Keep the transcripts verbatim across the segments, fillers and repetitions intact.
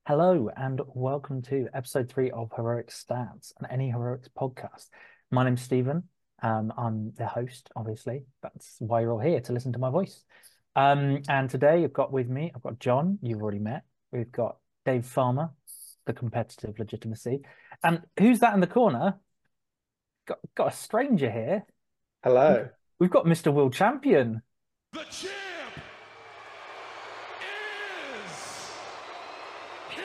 Hello and welcome to episode three of Heroic Stats and Any Heroics podcast. My name's Stephen. Um, I'm the host, obviously. That's why you're all here to listen to my voice. Um, and today I've got with me, I've got John, you've already met. We've got Dave Farmer, the competitive legitimacy. And who's that in the corner? Got got a stranger here. We've, Hello. we've got Mister World Champion. The champ is here!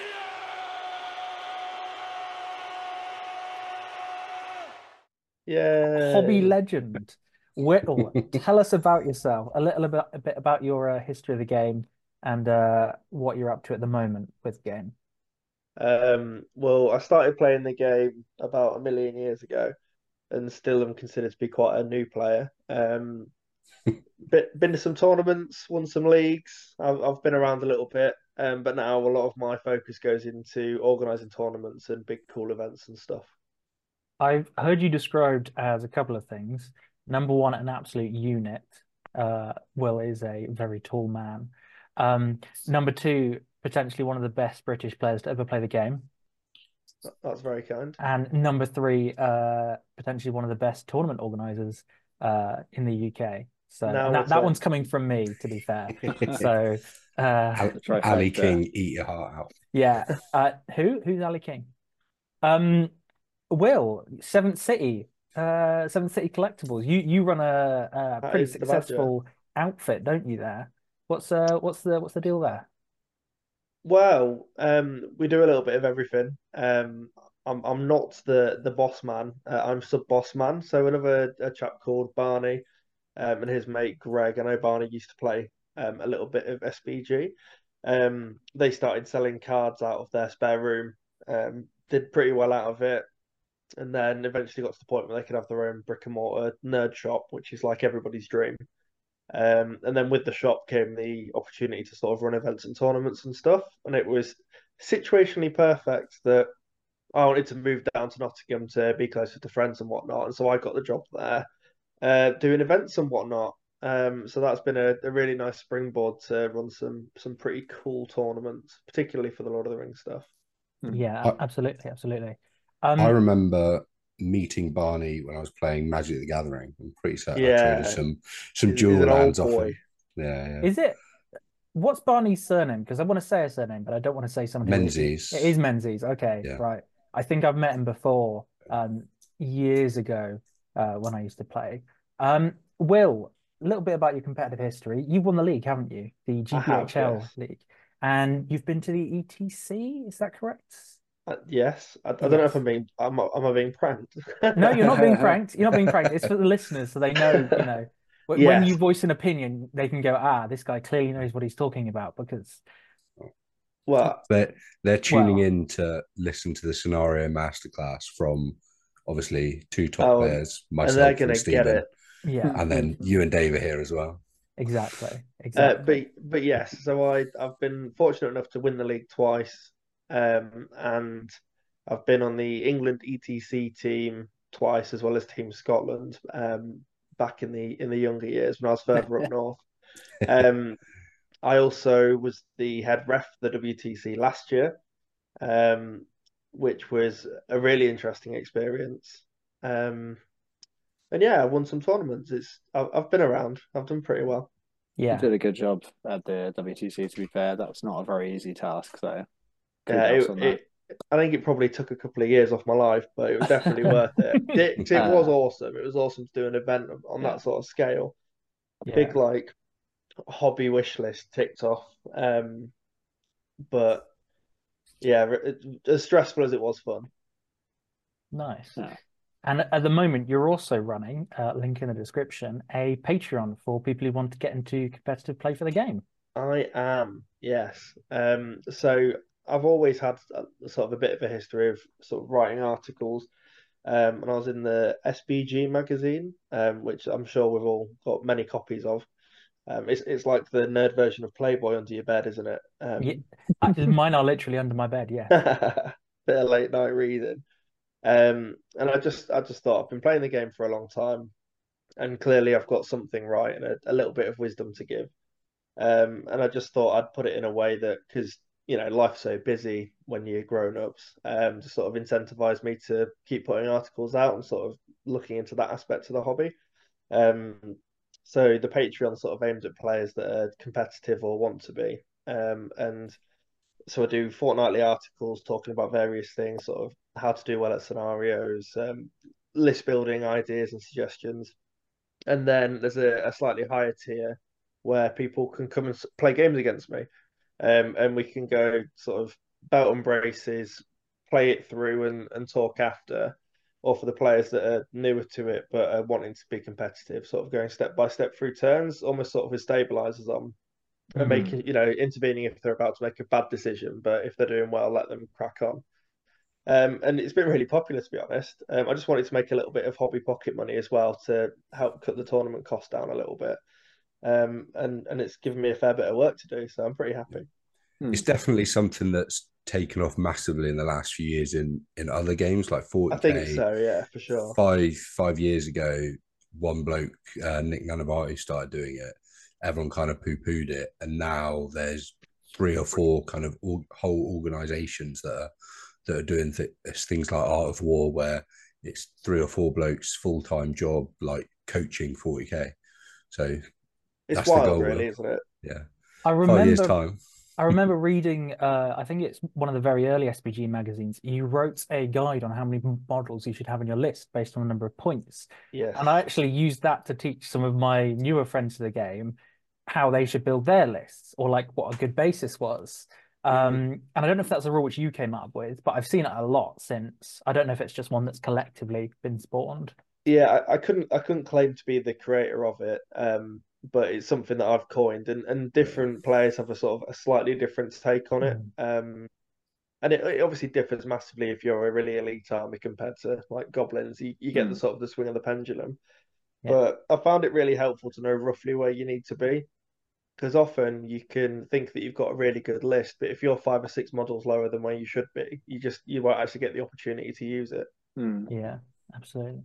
Hobby Yay. legend. Whittle, tell us about yourself, a little bit, a bit about your uh, history of the game and uh, what you're up to at the moment with the game. Um, well, I started playing the game about a million years ago and still am considered to be quite a new player. Um, been, been to some tournaments, won some leagues. I've, I've been around a little bit, um, but now a lot of my focus goes into organising tournaments and big cool events and stuff. I've heard you described as a couple of things. Number one, an absolute unit. Uh, Will is a very tall man. Um, number two, potentially one of the best British players to ever play the game. That's very kind. And number three, uh, potentially one of the best tournament organizers uh, in the U K. So, Now and we're that, that one's talking. coming from me, to be fair. So, uh, Al- The Ali trifecta. King, eat your heart out. yeah. Uh, who? Who's Ali King? Um, Will, Seventh City, uh, Seventh City Collectibles. You you run a, a That pretty is the Badger. successful outfit, don't you? There. What's uh what's the what's the deal there? Well, um, we do a little bit of everything. Um, I'm I'm not the the boss man. Uh, I'm sub boss man. So another a chap called Barney, um, and his mate Greg. I know Barney used to play um a little bit of S B G. Um, they started selling cards out of their spare room. Um, did pretty well out of it, and then eventually got to the point where they could have their own brick and mortar nerd shop, which is like everybody's dream. Um, and then with the shop came the opportunity to sort of run events and tournaments and stuff. And it was situationally perfect that I wanted to move down to Nottingham to be closer to friends and whatnot. And so I got the job there, uh, doing events and whatnot. Um, so that's been a, a really nice springboard to run some some pretty cool tournaments, particularly for the Lord of the Rings stuff. Hmm. Yeah, I, absolutely, absolutely. I Um, remember meeting Barney when I was playing Magic the Gathering. I'm pretty certain I traded Yeah, some some he's, he's dual an old lands off boy. him. Yeah, yeah. is it what's Barney's surname? Because I want to say a surname, but I don't want to say somebody who it Menzies. is Menzies. Okay, Yeah. right. I think I've met him before, um, years ago, uh, when I used to play. Um, Will, a little bit about your competitive history. You've won the league, haven't you? The I have, G P H L yes. league, and you've been to the E T C. Is that correct? Uh, yes. I, I don't know if Yes. I'm being, am I, am I being pranked? No, you're not being pranked. You're not being pranked. It's for the listeners, so they know, you know, wh- when you Yes. voice an opinion, they can go, ah, this guy clearly knows what he's talking about because, Well, They're they're tuning well, in to listen to the scenario masterclass from obviously two top oh, players, and they're myself and gonna get Stephen, it. yeah, and then you and Dave are here as well. exactly, Uh, exactly. but but yes, so I I've been fortunate enough to win the league twice, um, and I've been on the England E T C team twice as well as Team Scotland, um, back in the in the younger years when I was further up north. Um, I also was the head ref for the W T C last year, um, which was a really interesting experience. Um, and yeah, I won some tournaments. It's I've, I've been around. I've done pretty well. You Yeah. did a good job at the W T C, to be fair. That's not a very easy task, so Yeah, kudos it, on that. it I think it probably took a couple of years off my life, but it was definitely worth it. It, it was Uh, awesome. It was awesome to do an event on yeah. that sort of scale. A big Yeah. like hobby wish list ticked off. Um, but yeah, it, as stressful as it was fun. Nice. Yeah. And at the moment, you're also running, uh, link in the description, a Patreon for people who want to get into competitive play for the game. I am, yes. Um, so I've always had a, sort of a bit of a history of sort of writing articles. Um, and I was in the S B G magazine, um, which I'm sure we've all got many copies of. Um, it's it's like the nerd version of Playboy under your bed, isn't it? Yeah, Um, I, mine are literally under my bed. Yes. bit of late night reading. Um, and I just I just thought I've been playing the game for a long time, and clearly I've got something right and a, a little bit of wisdom to give. Um, and I just thought I'd put it in a way that because you know, life's so busy when you're grown ups, um, to sort of incentivize me to keep putting articles out and sort of looking into that aspect of the hobby. Um, so the Patreon sort of aims at players that are competitive or want to be. Um, and so I do fortnightly articles talking about various things, sort of how to do well at scenarios, um, list building ideas and suggestions. And then there's a, a slightly higher tier where people can come and play games against me. Um, and we can go sort of belt and braces, play it through and, and talk after. Or for the players that are newer to it but are wanting to be competitive, sort of going step by step through turns, almost sort of with stabilizers on, and Mm. making, you know, intervening if they're about to make a bad decision, but if they're doing well, let them crack on. Um, and it's been really popular, to be honest. Um, I just wanted to make a little bit of hobby pocket money as well to help cut the tournament cost down a little bit. Um, and and it's given me a fair bit of work to do, so I'm pretty happy. It's definitely something that's taken off massively in the last few years in in other games like I forty K. think so, yeah, for sure. Five five years ago, one bloke, uh, Nick Nanavati, started doing it. Everyone kind of poo pooed it, and now there's three or four kind of all, whole organisations that are that are doing th- things like Art of War, where it's three or four blokes full time job, like coaching forty K. So It's that's the wild, goal, really, Will. isn't it? Yeah, I five years remember time. I remember reading, uh, I think it's one of the very early S B G magazines. You wrote a guide on how many models you should have on your list based on the number of points. Yes. And I actually used that to teach some of my newer friends to the game how they should build their lists, or like what a good basis was. Um, and I don't know if that's a rule which you came up with, but I've seen it a lot since. I don't know if it's just one that's collectively been spawned. Yeah, I, I couldn't I couldn't claim to be the creator of it, um, but it's something that I've coined, and, and different players have a sort of a slightly different take on it. Mm. Um, and it, it obviously differs massively if you're a really elite army compared to like goblins. You, you get the Mm. sort of the swing of the pendulum. Yeah. But I found it really helpful to know roughly where you need to be, because often you can think that you've got a really good list, but if you're five or six models lower than where you should be, you just you won't actually get the opportunity to use it. Mm. Yeah, absolutely.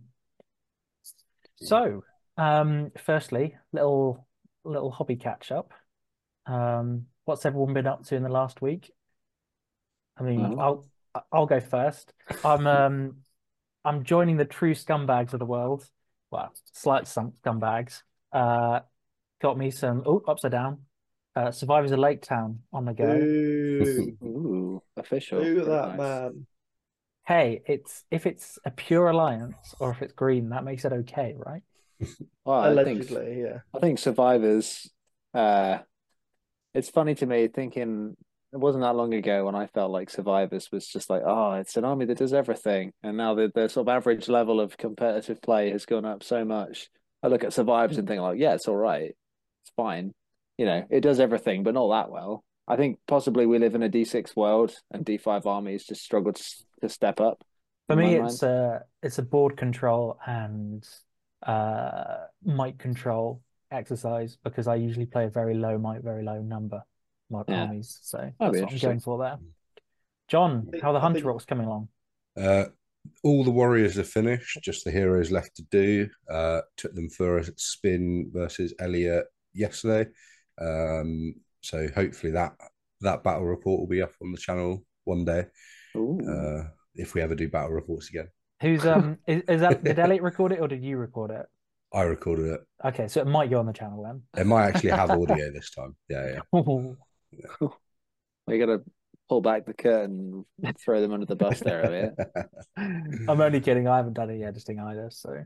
So, um, firstly, little little hobby catch up. Um, what's everyone been up to in the last week? I mean, Oh. I'll I'll go first. I'm um I'm joining the true scumbags of the world. Well, slight some scumbags. Uh, got me some oh upside down. Uh, Survivors of Lake Town on the go. Ooh, Ooh, official. look at Very that, nice. man. Hey, it's if it's a pure alliance or if it's green, that makes it okay, right? Well, I think Allegedly, yeah. I think Survivors. Uh, it's funny to me thinking it wasn't that long ago when I felt like Survivors was just like, oh, it's an army that does everything, and now the the sort of average level of competitive play has gone up so much. I look at Survivors and think like, yeah, it's all right, it's fine, you know, it does everything, but not that well. I think possibly we live in a D six world, and D five armies just struggle to, to step up. For In my me, mind. it's a it's a board control and uh might control exercise because I usually play a very low might, very low number mod Yeah. armies. So That'd that's be what I'm interesting. going for there. John, I think- how are the I Hunter think- Rocks coming along? Uh, all the warriors are finished, just the heroes left to do. Uh, took them for a spin versus Elliot yesterday. Um, so hopefully that that battle report will be up on the channel one day. Ooh. Uh, if we ever do battle reports again. Who's um is, is that did Elliot record it or did you record it? I recorded it. Okay, so it might go on the channel then. It might actually have audio this time. Yeah, yeah. We got to pull back the curtain and throw them under the bus there a bit. I'm only kidding. I haven't done any editing either, so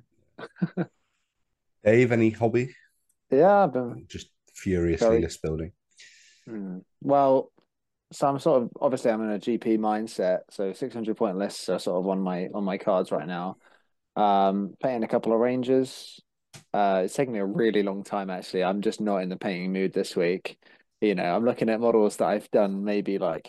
Dave, any hobby? Yeah, I've been Just furiously Sorry. list building. Hmm. Well, so I'm sort of obviously I'm in a G P mindset, so six hundred point lists are sort of on my on my cards right now. Um, painting a couple of Rangers. Uh, it's taking me a really long time actually. I'm just not in the painting mood this week. You know, I'm looking at models that I've done maybe like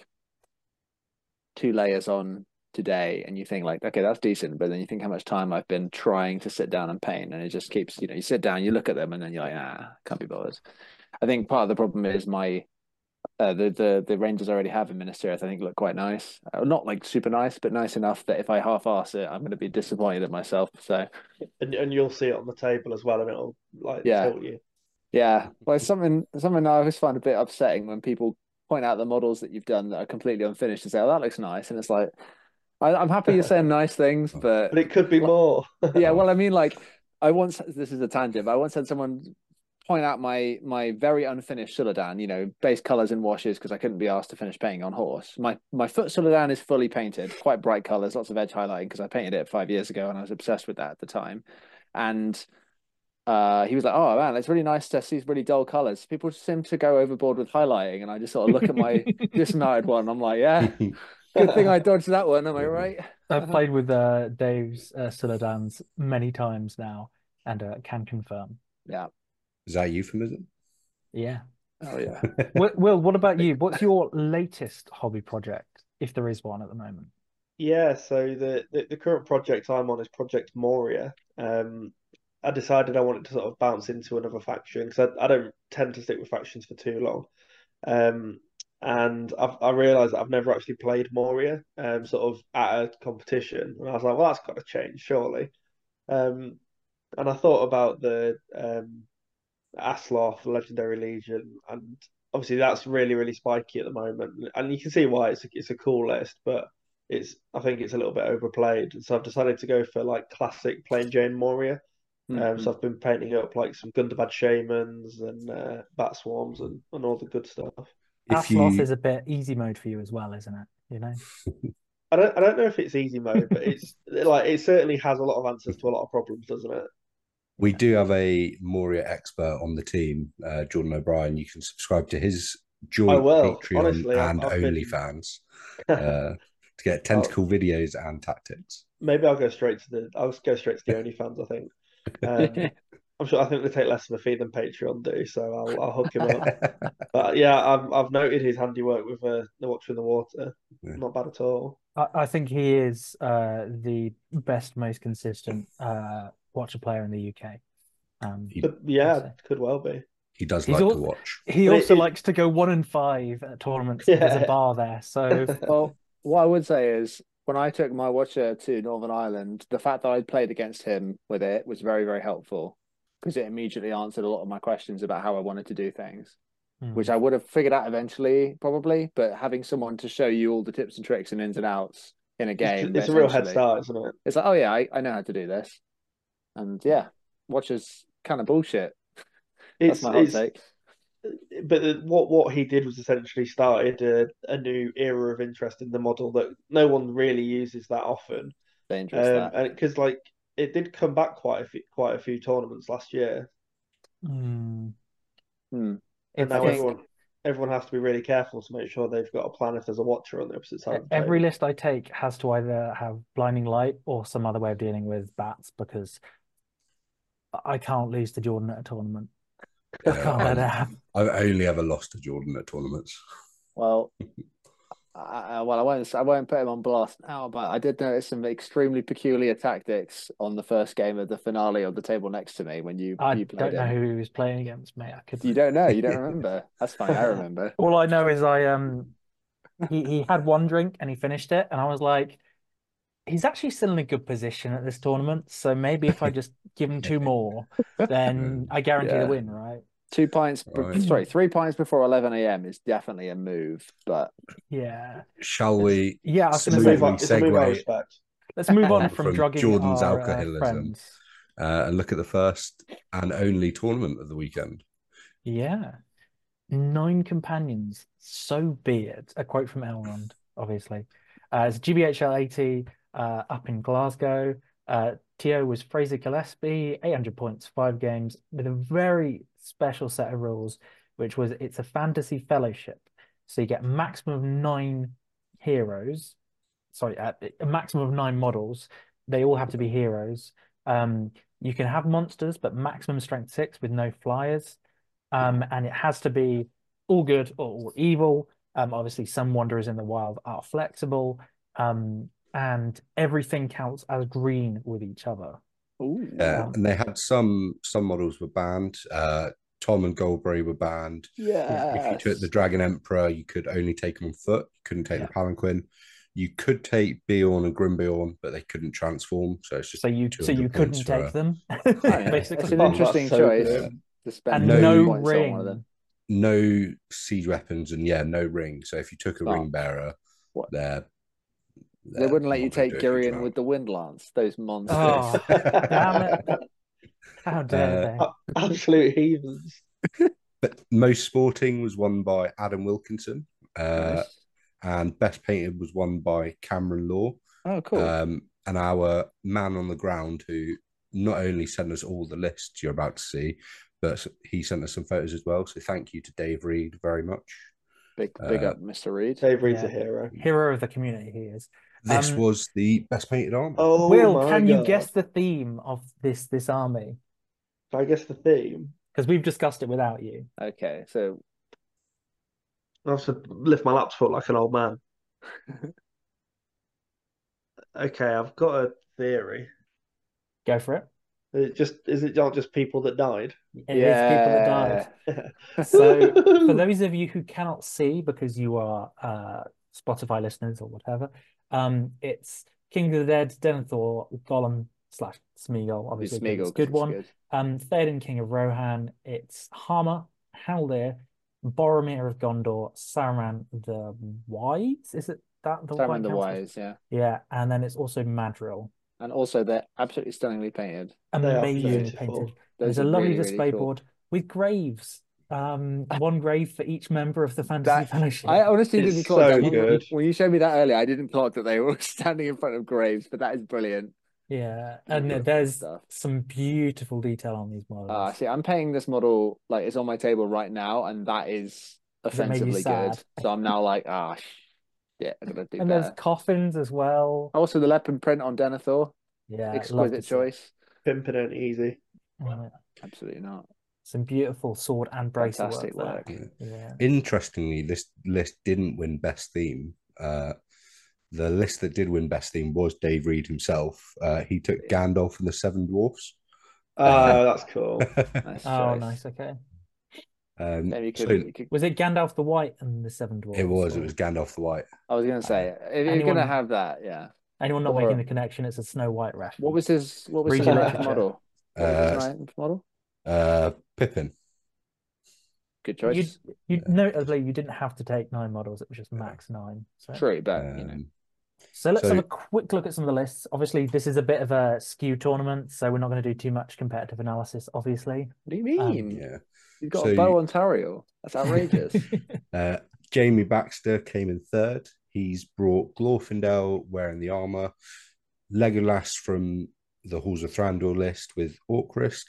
two layers on today, and you think like, okay, that's decent, but then you think how much time I've been trying to sit down and paint, and it just keeps, you know, you sit down, you look at them, and then you're like, ah, can't be bothered. I think part of the problem is my uh, the the the Rangers I already have in Minas Tirith, I think look quite nice. Uh, not like super nice, but nice enough that if I half-ass it, I'm going to be disappointed at myself. So And and you'll see it on the table as well, and it'll like Yeah. tilt you. yeah, well, it's something something I always find a bit upsetting when people point out the models that you've done that are completely unfinished and say, "Oh, that looks nice," and it's like, I, I'm happy you're saying nice things, but But it could be more. yeah, well, I mean, like, I once this is a tangent, but I once had someone point out my my very unfinished Suladan, you know, base colors and washes because I couldn't be asked to finish painting on horse. My my foot Suladan is fully painted, quite bright colors, lots of edge highlighting because I painted it five years ago and I was obsessed with that at the time. And uh, he was like, "Oh man, it's really nice to see really dull colors. People seem to go overboard with highlighting." And I just sort of look at my dismounted one. I'm like, "Yeah, good thing I dodged that one. Am I right?" I've played with uh, Dave's uh, Suladans many times now, and uh, can confirm. Yeah. Is that a euphemism? Yeah. Oh yeah. Will, Will, what about you? What's your latest hobby project, if there is one at the moment? Yeah, so the, the, the current project I'm on is Project Moria. Um, I decided I wanted to sort of bounce into another faction because I, I don't tend to stick with factions for too long. Um, and I've, I realised that I've never actually played Moria, um, sort of at a competition. And I was like, well, that's got to change, surely. Um, and I thought about the um, Asloth, Legendary Legion, and obviously that's really, really spiky at the moment. And you can see why it's a, it's a cool list, but it's I think it's a little bit overplayed. So I've decided to go for like classic plain Jane Moria. Um, Mhm. so I've been painting up like some Gundabad Shamans and uh, Bat Swarms and, and all the good stuff. If Asloth you, is a bit easy mode for you as well, isn't it? You know? I don't I don't know if it's easy mode, but it's like it certainly has a lot of answers to a lot of problems, doesn't it? we do have a Moria expert on the team, uh, Jordan O'Brien. You can subscribe to his I joint will. Patreon Honestly, I've, and I've been. OnlyFans uh, to get tentacle videos and tactics. Maybe I'll go straight to the. I'll go straight to the OnlyFans. I think. Um, I'm sure. I think they take less of a fee than Patreon do, so I'll I'll hook him up. But yeah, I've I've noted his handiwork with uh, the Watcher in the Water. Yeah. Not bad at all. I, I think he is uh, the best, most consistent uh, Watcher player in the U K. Um, He, But yeah, I'd say. could well be. he does He's like al- to watch. he But it- also it- likes to go one and five at tournaments. There's a Yeah. bar there, so Well, what I would say is when I took my Watcher to Northern Ireland, the fact that I'd played against him with it was very, very helpful because it immediately answered a lot of my questions about how I wanted to do things, hmm. which I would have figured out eventually, probably. But having someone to show you all the tips and tricks and ins and outs in a It's, game, it's a real head essentially, start, isn't it? it's like, oh yeah, I, I know how to do this. And yeah, Watcher's kind of bullshit. That's It's my hot it's. take. But the, what what he did was essentially started a, a new era of interest in the model that no one really uses that often. Dangerous Um, that. and because like it did come back quite a few quite a few tournaments last year, Hmm. Hmm. and It's, now think- it's everyone everyone has to be really careful to make sure they've got a plan if there's a Watcher on the opposite side of the every table. list I take has to either have blinding light or some other way of dealing with bats because I can't lose to Jordan at a tournament. I Yeah, can't let I'm- it happen. I've only ever lost to Jordan at tournaments. Well, I, I- well, I won't. I won't put him on blast now, but I did notice some extremely peculiar tactics on the first game of the finale of the table next to me when you I you don't played know him. who he was playing against, mate. I could. You don't know. You don't remember. That's fine. I remember. All I know is I um he he had one drink and he finished it, and I was like, he's actually still in a good position at this tournament. So maybe if I just give him two more, then I guarantee Yeah. the win, right? Two pints. be- Right. Sorry, three pints before eleven a m is definitely a move. But Yeah. Shall we Yeah, I was It's going a to say, move I, it's a move I segue respect. let's move on on from, from drugging Jordan's our uh, alcoholism. friends. uh, and look at the first and only tournament of the weekend? Yeah. Nine companions, so be it. A quote from Elrond, obviously. Uh, it's G B H L eighty uh, up in Glasgow. Uh, T O was Fraser Gillespie, eight hundred points, five games, with a very special set of rules, which was it's a fantasy fellowship. So you get a maximum of nine heroes. Sorry, uh, a maximum of nine models. They all have to be heroes. Um, you can have monsters, but maximum strength six with no flyers. Um, and it has to be all good or all evil. Um, obviously, some wanderers in the wild are flexible. Um, and everything counts as green with each other. ooh, Yeah, Um, and they had some some models were banned. Uh, Tom and Goldberry were banned. yeah. If you took the Dragon Emperor, you could only take them on foot. You couldn't take Yeah. the Palanquin. You could take Bjorn and Grimbeorn, but they couldn't transform. So it's just so you so you two hundred points couldn't for take a- them, It's basically. an Oh, interesting that's so choice good. to spend And no points on one of ring. them. no siege weapons, and yeah, no ring. So if you took a Smart. ring bearer, What? they're, They they're wouldn't let you not gonna take do a huge Gurion amount. with the wind lance. Those monsters. Oh, damn it. How dare Uh, they? Absolute heathens. But most sporting was won by Adam Wilkinson, uh, Nice. and best painted was won by Cameron Law. Oh, cool. Um, and our man on the ground, who not only sent us all the lists you're about to see, but he sent us some photos as well. So thank you to Dave Reed very much. big big uh, up, Mister Reed. Dave Reed's Yeah. a hero. Hero of the community he is. This Um, was the best painted army. Oh Will, my can you God. guess the theme of this this army? If I guess the theme, Because we've discussed it without you. Okay, so I have to lift my laptop like an old man. Okay, I've got a theory. Go for it. Is it just is it not just people that died? It is people that died. So, for those of you who cannot see because you are uh, Spotify listeners or whatever, um, it's King of the Dead, Denethor, Gollum slash Smeagol, obviously, Smeagol, it's a 'cause good it's one. good. Um, Theoden, King of Rohan, it's Harmer, Haldir, Boromir of Gondor, Saruman the Wise. Is it that the Saruman White the Council? Wise, yeah. Yeah, and then it's also Madril. And also they're absolutely stunningly painted. They are Amazing beautiful. painted. And Those there's a are lovely really, really display cool. board with graves. Um, one grave for each member of the Fantasy That Fellowship. I honestly It's didn't clock so that. When you- good. When you showed me that earlier, I didn't clock that they were standing in front of graves, but that is brilliant. Yeah, and Beautiful there's stuff. some beautiful detail on these Uh, models. see, I'm paying this model like it's on my table right now, and that is Does it make you offensively good. sad? So I'm now like, ah, yeah, I'm gonna do And there's better. coffins as well. Also, the leopard print on Denethor, Yeah, love exquisite to see. choice. Pimping ain't easy. Yeah. Absolutely not. Some beautiful sword and bracer Fantastic work work. there. Yeah. Interestingly, this list didn't win best theme. Uh, the list that did win best theme was Dave Reed himself. Uh, he took Gandalf and the Seven Dwarfs. Oh, that's cool. Nice Oh, choice. nice. Okay. um, Maybe you could, so you could- Was it Gandalf the White and the Seven Dwarfs? it was. or- It was Gandalf the White. I was gonna say, if you're Anyone- gonna have that, yeah. Anyone not or- making the connection? It's a Snow White reference. What was his? What was Read his your ninth literature. model? What was Uh, his ninth model? Uh, Pippin. Good You, choice. you Yeah. notably you didn't have to take nine models; it was just max nine. So, True, but you know, Um, so let's So- have a quick look at some of the lists. Obviously, this is a bit of a skew tournament, so we're not going to do too much competitive analysis. Obviously, what do you mean? yeah. You've got So a bow you- Ontario. That's outrageous. Uh, Jamie Baxter came in third. He's brought Glorfindel wearing the armor, Legolas from the Halls of Thranduil list with Orcrist,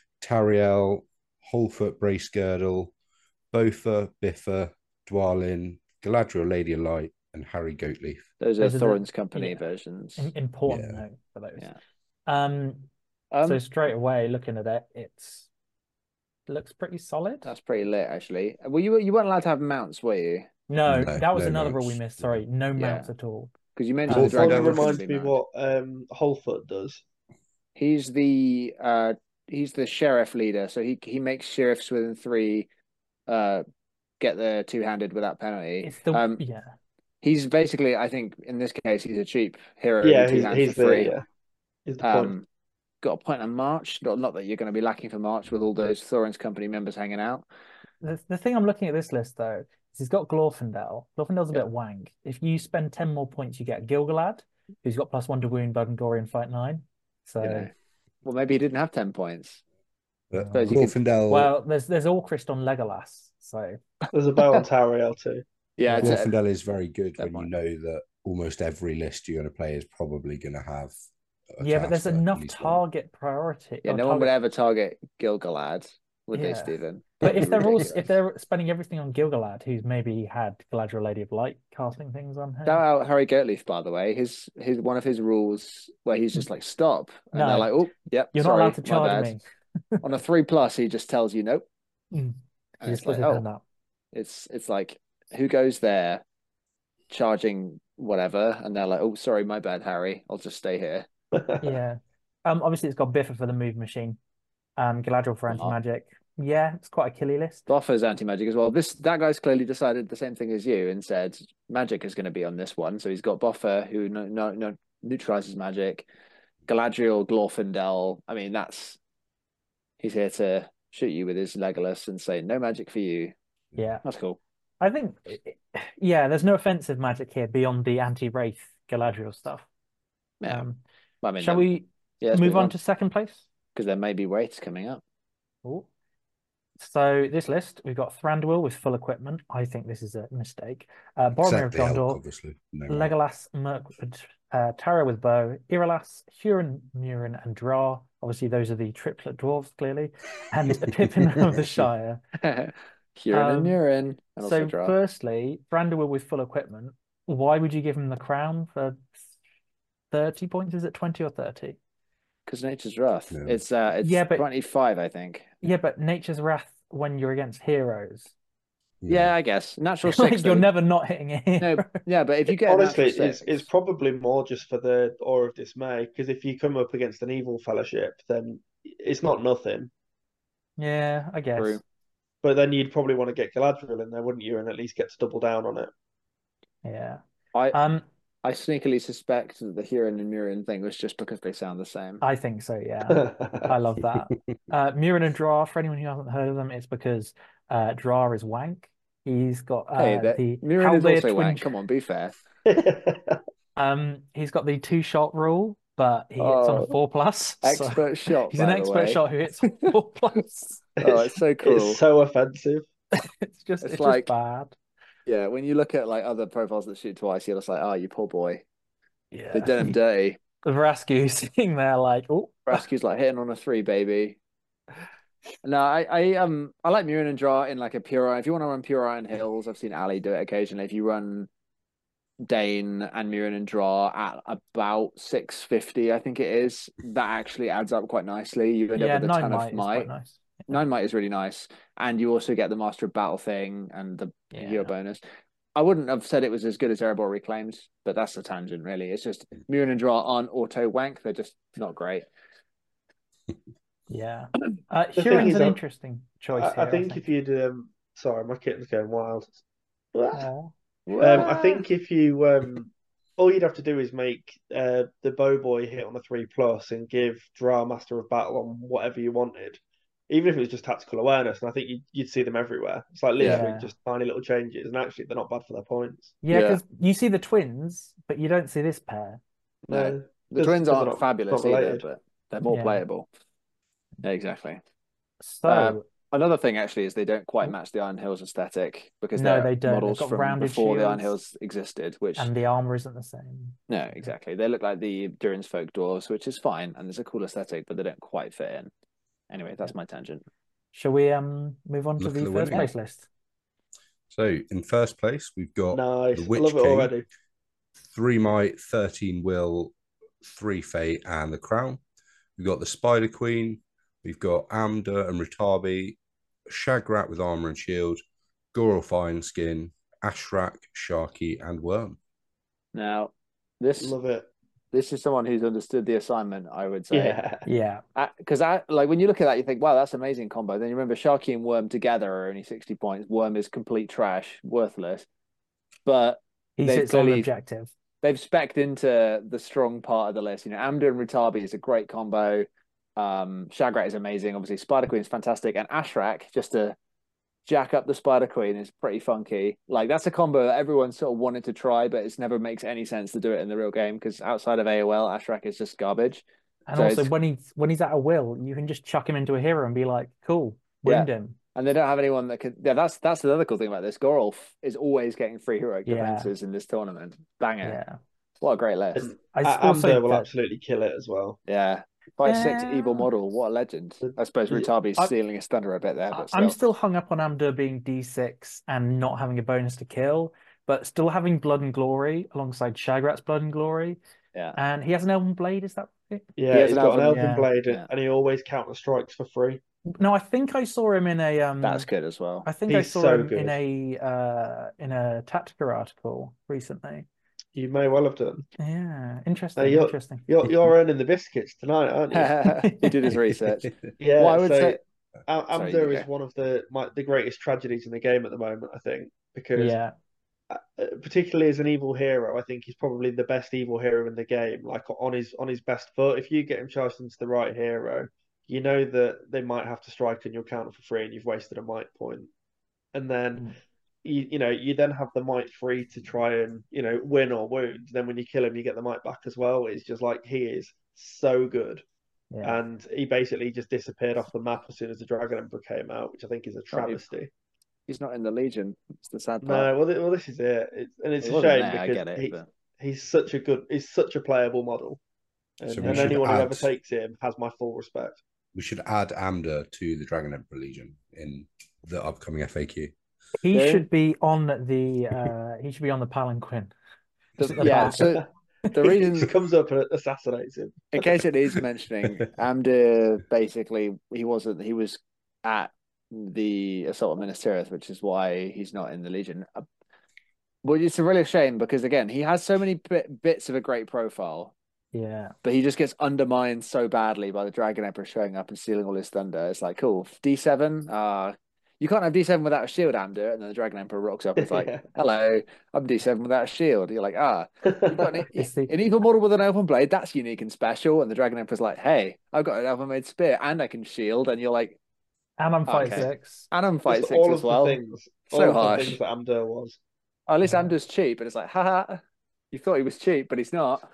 Tariel, Holfoot Bracegirdle, Bofa, Biffa, Dwalin, Galadriel Lady of Light, and Harry Goatleaf. Those are Those are the- Thorin's Company yeah. versions. Im- Important Yeah. note for those. Yeah. Um, Um, so straight away looking at it, it's it looks pretty solid. that's pretty lit, actually. Well, you you weren't allowed to have mounts, were you? No, No, that was no another rule we mounts. missed. Sorry, no mounts at all. Because you Uh, mentioned the It Dragon kind dragon of Ball reminds me what um Holfoot does. He's the uh he's the sheriff leader, so he he makes sheriffs within three uh get the two handed without penalty. It's the Um, yeah. he's basically, I think, in this case, he's a cheap hero. Yeah, who two he's hands he's for free. the yeah. He's the point. Um, got a point on March. Not, not that you're going to be lacking for March with all those Thorin's Company members hanging out. The, the thing I'm looking at this list though is he's got Glorfindel. Glorfindel's a Yeah. bit wank. If you spend ten more points, you get Gilgalad, who's got plus one to wound, bug, and gory in fight nine. So You know, well, maybe he didn't have ten points. But Suppose you could- Glorfindel, well, there's there's Orcrist on Legolas. So There's a bow on Tariel too. Yeah, it's a- Glorfindel is very good Fair when point. you know that almost every list you're going to play is probably going to have. a yeah, but class there's for at enough least one. target priority. yeah. or No one would target- ever target Gilgalad, would they, Yeah. Stephen? But if they're all Ridiculous. if they're spending everything on Gilgalad, who's maybe had Galadriel Lady of Light casting things on her. Shout out Harry Goatleaf, by the way. His his one of his rules where he's just like stop, and No. they're like, oh, yep, You're sorry, not allowed to my charge bad. me. On a three plus, he just tells you nope. Mm. And You it's just put like, his oh, hand up. it's it's like who goes there, charging whatever, and they're like, oh, sorry, my bad, Harry. I'll just stay here. Yeah. Um. Obviously, it's got Biffa for the move machine. Um. Galadriel for anti magic. Yeah, it's quite a killy list. Boffa's anti magic as well. This that guy's clearly decided the same thing as you and said magic is going to be on this one. So he's got Boffa who no no no neutralizes magic. Galadriel, Glorfindel. I mean, that's he's here to shoot you with his Legolas and say no magic for you. Yeah. That's cool. I think, yeah, there's no offensive magic here beyond the anti-Wraith Galadriel stuff. Yeah. Um, I mean, shall then- we yeah, let's move move on on to second place? because there may be wraiths coming up. Ooh. So this list, we've got Thranduil with full equipment. I think this is a mistake. Uh, Boromir of Except the elk, Gondor, obviously. No matter. Legolas, Mirkwood, uh, Tara with bow, Irolas, Huron, Murin, and Dra. Obviously, those are the triplet dwarves, clearly. And Pippin of the Shire. Huron Um, and Murin, and also So Draw. firstly, Thranduil with full equipment. Why would you give him the crown for thirty points? Is it twenty or thirty? Because Nature's Wrath. Yeah. It's uh, it's Yeah, but- twenty-five, I think. Yeah, but Nature's Wrath when you're against heroes. Yeah, I guess natural Like six. you're though. never not hitting a hero. No, yeah, but if you get a Honestly, natural it's six, it's probably more just for the awe of dismay. Because if you come up against an evil fellowship, then it's not nothing. Yeah, I guess. True. But then you'd probably want to get Galadriel in there, wouldn't you? And at least get to double down on it. Yeah. I Um, I sneakily suspect that the Huron and Murin thing was just because they sound the same. I think so, yeah. I love that. Uh, Murin and Dra, for anyone who hasn't heard of them, it's because uh, Dra is wank. He's got uh, Hey, that the Murin is Haldir also twin. wank. Come on, be fair. Um, he's got the two shot rule, but he hits on Oh, a four plus. so Expert shot. he's by an the expert way. shot who hits on four plus. Oh, it's so cool. It's so offensive. It's just It's it's, like- just bad. Yeah, when you look at like other profiles that shoot twice, you're just like, oh, you poor boy. Yeah. They've done him dirty. Vrasku sitting there like, oh, Rescue's like hitting on a three, baby. No, I, I um I like Murin and Draw in like a pure. If you want to run pure iron hills, I've seen Ali do it occasionally. If you run Dane and Murin and Draw at about six fifty, I think it is, that actually adds up quite nicely. You end yeah, up with a nine ton might of is might. quite nice. Nine might is really nice, and you also get the Master of Battle thing and the Yeah. hero bonus. I wouldn't have said it was as good as Erebor Reclaimed, but that's a tangent, really. It's just Murin and Draw aren't auto wank; they're just not great. Yeah. Uh, thing Huron's is, an I- interesting choice I, here, I think if you'd um, sorry, my kitten's going wild. Aw. Um, I think if you um, all you'd have to do is make uh, the bow boy hit on a three plus and give Dra Master of Battle on whatever you wanted, even if it was just tactical awareness. And I think you'd, you'd see them everywhere. It's like literally Yeah. just tiny little changes, and actually they're not bad for their points. Yeah, Yeah. because you see the twins, but you don't see this pair. No, No, the because- twins because they're aren't not- fabulous not either, related. but they're more Yeah. playable. Yeah, exactly. So Um, Another thing actually is they don't quite Oh. match the Iron Hills aesthetic because No, they're they don't. They've models got from rounded before the Iron shields. Hills existed, which and the armor isn't the same. no, exactly. They look like the Durin's folk dwarves, which is fine, and it's a cool aesthetic, but they don't quite fit in. Anyway, that's my tangent. Shall we um move on to Look at the the first winning. place list? So in first place, we've got Nice, the I Witch love it King, already. three might, thirteen will, three fate, and the crown. We've got the Spider Queen. We've got Amda and Ritabi, Shagrat with armor and shield, Goril Fine Skin, Ashrak, Sharky, and Worm. Now, this Love it. this is someone who's understood the assignment, I would say. Yeah. Yeah, Because I like when you look at that, you think, wow, that's amazing combo. Then you remember Sharky and Worm together are only sixty points. Worm is complete trash, worthless. But he They've sits on clearly- objective. they've specced into the strong part of the list. You know, Amda and Ritabi is a great combo. Um, Shagrat is amazing. Obviously, Spider Queen is fantastic. And Ashrak, just to jack up the Spider Queen, is pretty funky. Like, that's a combo that everyone sort of wanted to try, but it's never makes any sense to do it in the real game because outside of A O L, Ashrak is just garbage. And So also, it's- when he's when he's at a will, you can just chuck him into a hero and be like, "Cool, wound him." And they don't have anyone that could. Yeah, that's that's the other cool thing about this. Gorolf is always getting free heroic Yeah. defenses in this tournament. Bang it! Yeah, What a great list. And I A- also Amdo will that- absolutely kill it as well. Yeah, by six Yeah. evil model. What a legend! I suppose Yeah. Ritabi's I- stealing his thunder a bit there, I- but still. I'm still hung up on Amda being D six and not having a bonus to kill, but still having Blood and Glory alongside Shagrat's Blood and Glory. Yeah. And he has an Elven Blade, is that right? Yeah, He has he's an got an Elven- Elven yeah, Blade, yeah. and he always counter strikes for free. No, I think I saw him in a um That's good as well. I think I He's saw so him good. in a uh in a Tactica article recently. You may well have done. Yeah, interesting, Hey, you're- interesting. You're you're earning the biscuits tonight, aren't you? He did his research. Yeah. Well, I would so say- Am- Sorry, Amdo you is go. one of the my, the greatest tragedies in the game at the moment. I think because Yeah, uh, particularly as an evil hero, I think he's probably the best evil hero in the game. Like on his on his best foot, if you get him charged into the right hero, you know that they might have to strike and you'll counter for free, and you've wasted a might point. and then Mm. you you know you then have the might free to try and you know win or wound. Then when you kill him, you get the might back as well. It's just like he is so good, Yeah. and he basically just disappeared off the map as soon as the Dragon Emperor came out, which I think is a Not even- travesty. He's not in the Legion. It's the sad part. No, well, th- well, this is it, it's, and it's He a wasn't shame there, I because get it, he, but he's such a good, he's such a playable model, and, So we and should anyone who add- ever takes him has my full respect. We should add Amda to the Dragon Emperor Legion in the upcoming F A Q. He Yeah. should be on the uh he should be on the palanquin. The- Just at the yeah, back. so the He reason, just comes up and assassinates him. in case it needs mentioning, Amdir basically he wasn't he was at the Assault of Minas Tirith, which is why he's not in the Legion. Uh, Well, it's a really shame because again, he has so many bit, bits of a great profile, Yeah. but he just gets undermined so badly by the Dragon Emperor showing up and stealing all his thunder. It's like, cool, D seven, uh you can't have D seven without a shield, Amdir. And then the Dragon Emperor rocks up and is like, Yeah. hello, I'm D seven without a shield. You're like, ah, you've got an, It's the- an evil model with an elven blade, that's unique and special. And the Dragon Emperor's like, hey, I've got an elven made spear and I can shield. And you're like, And I'm fight Okay. six. and I'm fight Just six all as of well. the things, So all of harsh. the things that Amdur was. Oh, at least Yeah. Amdir's cheap. And it's like, haha, you thought he was cheap, but he's not.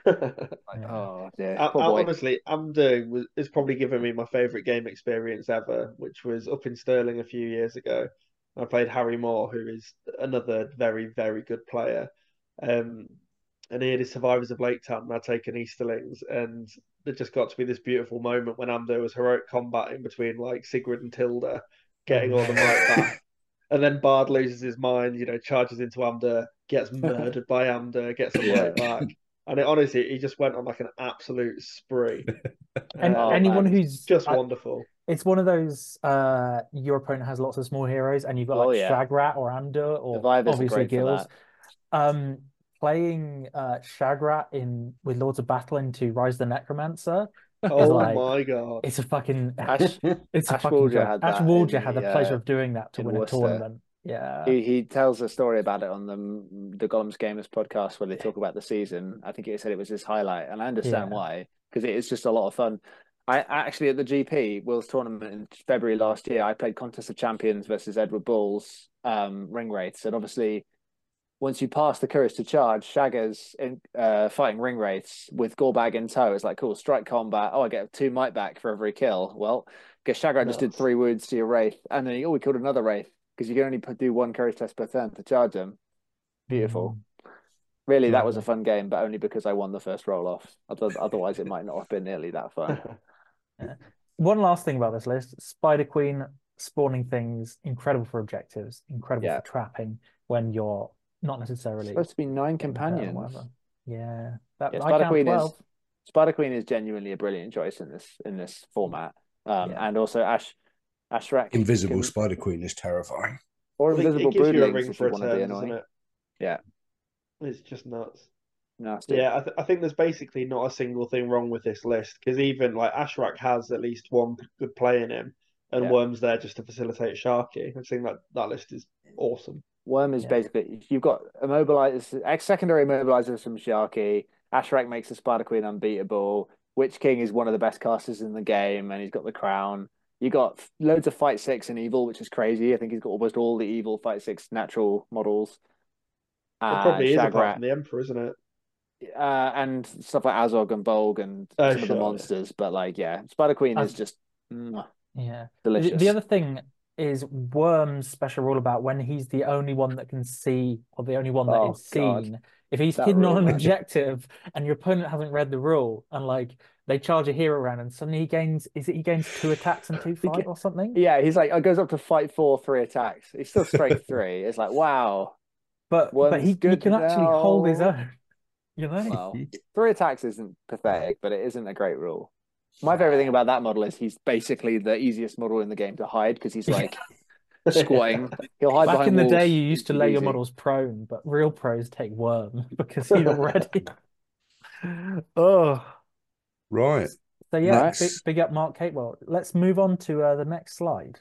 Like, Yeah. oh, dear. I, Poor I, boy. honestly, Amdur was is probably given me my favourite game experience ever, which was up in Stirling a few years ago. I played Harry Moore, who is another very, very good player. Um, and he had his Survivors of Lake Town, and I'd taken Easterlings, and it just got to be this beautiful moment when Amdur was heroic combat in between like Sigrid and Tilda, getting all the might back. And then Bard loses his mind, you know, charges into Amdur, gets murdered by Amdur, gets the Yeah. might back. And it, honestly, he just went on like an absolute spree. And Uh, Oh, anyone man. who's just I- wonderful. it's one of those uh your opponent has lots of small heroes and you've got Oh, like yeah. Shagrat or Amdur or Survivors are obviously great for Gills. that. Um playing uh Shagrat in with Lords of Battle into Rise the Necromancer, Oh like- my god. it's a fucking Ash, it's a Ash fucking Wolger joke. had Ash that Wolger in had the the, pleasure uh, of doing that to in win a Worcester. tournament. Yeah. He he tells a story about it on the the Golems Gamers podcast where they talk about the season. I think he said it was his highlight, and I understand Yeah. why because it is just a lot of fun. I actually at the G P World's tournament in February last year, I played Contest of Champions versus Edward Bull's um, ring wraiths, and obviously once you pass the courage to charge, Shagger's in, uh, fighting ring wraiths with Gorbag in tow. It's like cool strike combat. Oh, I get two might back for every kill. Well, guess Shagger just did Nuts. three wounds to your wraith, and then he, oh, we killed another wraith because you can only put, do one courage test per turn to charge them. Beautiful. Really, that was a Lovely. fun game, but only because I won the first roll off. Other- Otherwise, it might not have been nearly that fun. One last thing about this list, Spider Queen spawning things, incredible for objectives, incredible Yeah. for trapping when you're not It's necessarily supposed to be nine getting hurt or companions. whatever. Yeah. That Yeah, I Spider count Queen is twelve. Spider Queen is genuinely a brilliant choice in this in this format. Um, Yeah. and also Ash Ashrak Invisible can- Spider Queen is terrifying. or Well, it- invisible it gives you a broodlings ring if for you a want to be turn, doesn't annoying. it? Yeah. It's just nuts. Nasty. Yeah, I, th- I think there's basically not a single thing wrong with this list because even like Ashrak has at least one good play in him, and Yeah. Worm's there just to facilitate Sharky. I think that that list is awesome. Worm is Yeah. basically you've got immobilizers, ex secondary immobilizers from Sharky. Ashrak makes the Spider Queen unbeatable. Witch King is one of the best casters in the game, and he's got the crown. You got loads of Fight Six and Evil, which is crazy. I think he's got almost all the Evil Fight Six natural models. It Uh, probably is apart Shagrat, from the Emperor, isn't it? uh, and stuff like Azog and Bolg and Oh, some of sure, the yeah. monsters. But like, yeah, Spider Queen is I've- just mwah, Yeah. The, delicious. the other thing is Worm's special rule about when he's the only one that can see or the only one that Oh, is God. seen. If he's That hidden on rule. an objective and your opponent hasn't read the rule and like they charge a hero around and suddenly he gains is it he gains two attacks and two He fight get- or something? Yeah, he's like, it goes up to fight four, three attacks. He's still strength three. It's like, wow. But but Worm's he, he good can actually hold his now. own. You know? Well, three attacks isn't pathetic, but it isn't a great rule. My favorite thing about that model is he's basically the easiest model in the game to hide because he's like squatting. He'll hide Back behind in the day, walls. you used to Easy lay your peasy. models prone, but real pros take Worm because he's already. Oh, Right. so yeah, Right. big, big up Mark Catewell. Let's move on to uh, the next slide.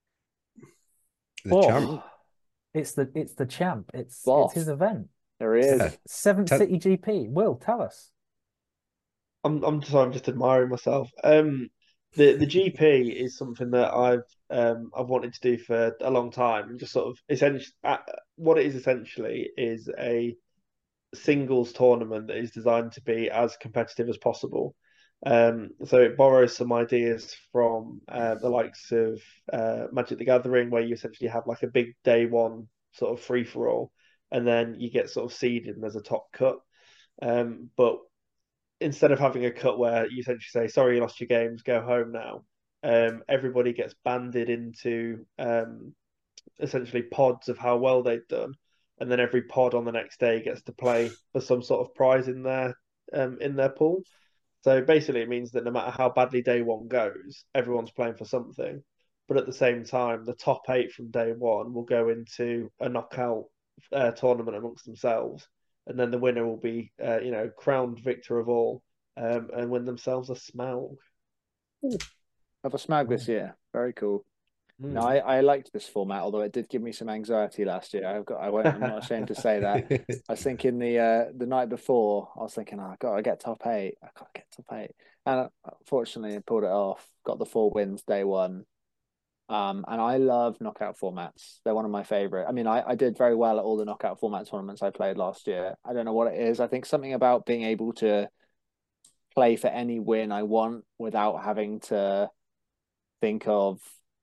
The Oh, champ. It's the it's the champ. It's Boss. it's his event. There he is. Yeah. Seventh Tell- City G P. Will, tell us. I'm I'm sorry, I'm just admiring myself. Um, the the G P is something that I've um I've wanted to do for a long time, and just sort of essentially what it is essentially is a singles tournament that is designed to be as competitive as possible. Um, so it borrows some ideas from uh, the likes of uh, Magic the Gathering, where you essentially have like a big day one sort of free for all, and then you get sort of seeded and there's a top cut. Um, but instead of having a cut where you essentially say, "Sorry, you lost your games, go home now," um, everybody gets banded into um, essentially pods of how well they've done, and then every pod on the next day gets to play for some sort of prize in their um, in their pool. So basically, it means that no matter how badly day one goes, everyone's playing for something. But at the same time, the top eight from day one will go into a knockout uh, tournament amongst themselves, and then the winner will be, uh, you know, crowned victor of all, um, and win themselves a Smaug. Have a Smaug this year. Very cool. Mm. No, I, I liked this format, although it did give me some anxiety last year. I've got I won't I'm not ashamed to say that. I was thinking the uh, the night before, I was thinking, oh, I gotta get top eight. I gotta get top eight. And unfortunately I pulled it off, got the four wins day one. Um, and I love knockout formats. They're one of my favorite. I mean, I, I did very well at all the knockout format tournaments I played last year. I don't know what it is. I think something about being able to play for any win I want without having to think of,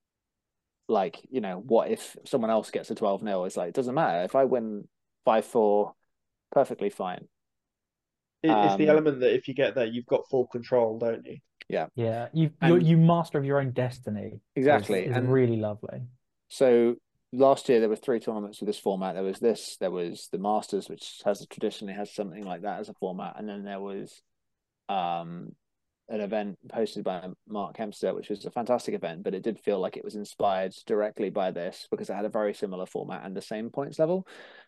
like, you know, what if someone else gets a twelve nil? It's like, it doesn't matter. If I win five four, perfectly fine. It, it's the Um, element that if you get there, you've got full control, don't you? Yeah. Yeah, you you And- you master of your own destiny. Exactly. Is, is And- really lovely. So last year there were three tournaments with this format. There was this, there was the Masters, which has traditionally has something like that as a format, and then there was um an event hosted by Mark Hempstead, which was a fantastic event, but it did feel like it was inspired directly by this because it had a very similar format and the same points level.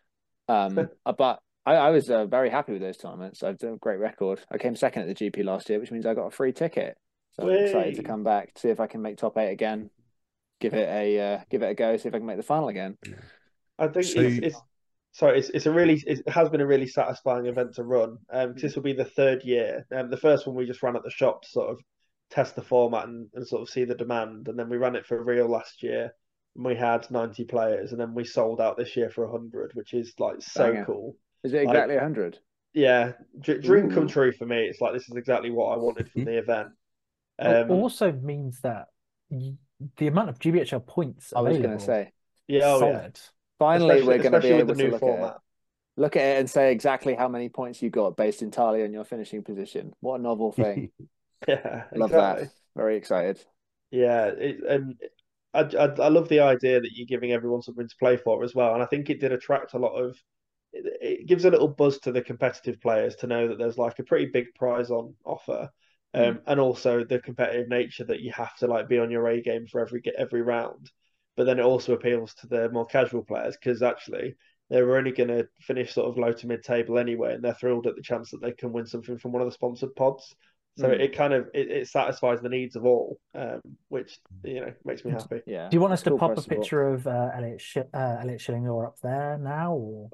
Um, but I, I was uh, very happy with those tournaments. I've done a great record. I came second at the G P last year, which means I got a free ticket. So I'm excited to Whey! come back, see if I can make top eight again, give it a uh, give it a go, see if I can make the final again. I think So- it's, it's sorry, it's it's a really it has been a really satisfying event to run. Um, 'cause this will be the third year. Um, the first one we just ran at the shop to sort of test the format and, and sort of see the demand, and then we ran it for real last year, and we had ninety players, and then we sold out this year for a hundred, which is like so Banger. cool. Is it Like- exactly a hundred? Yeah, dr- dream come Ooh. true for me. It's like this is exactly what I wanted from the event. It Um, also means that y- the amount of G B H L points I was going available to say, yeah, oh yeah. solid. finally Especially- we're going to be especially with able the to new look format. at it, look at it and say exactly how many points you got based entirely on your finishing position. What a novel thing! Yeah, Love exactly. that. Very excited. Yeah, it, and I, I I love the idea that you're giving everyone something to play for as well, and I think it did attract a lot of. It, it gives a little buzz to the competitive players to know that there's like a pretty big prize on offer, um, and also the competitive nature that you have to like be on your A game for every every round. But then it also appeals to the more casual players because actually they were only going to finish sort of low to mid table anyway, and they're thrilled at the chance that they can win something from one of the sponsored pods. So Mm. it kind of it, it satisfies the needs of all, um, which you know makes me happy. Yeah. Do you want us It's to cool pop a price support. picture of uh, Elliot Sh uh, Elliot Schillinger up there now? Or...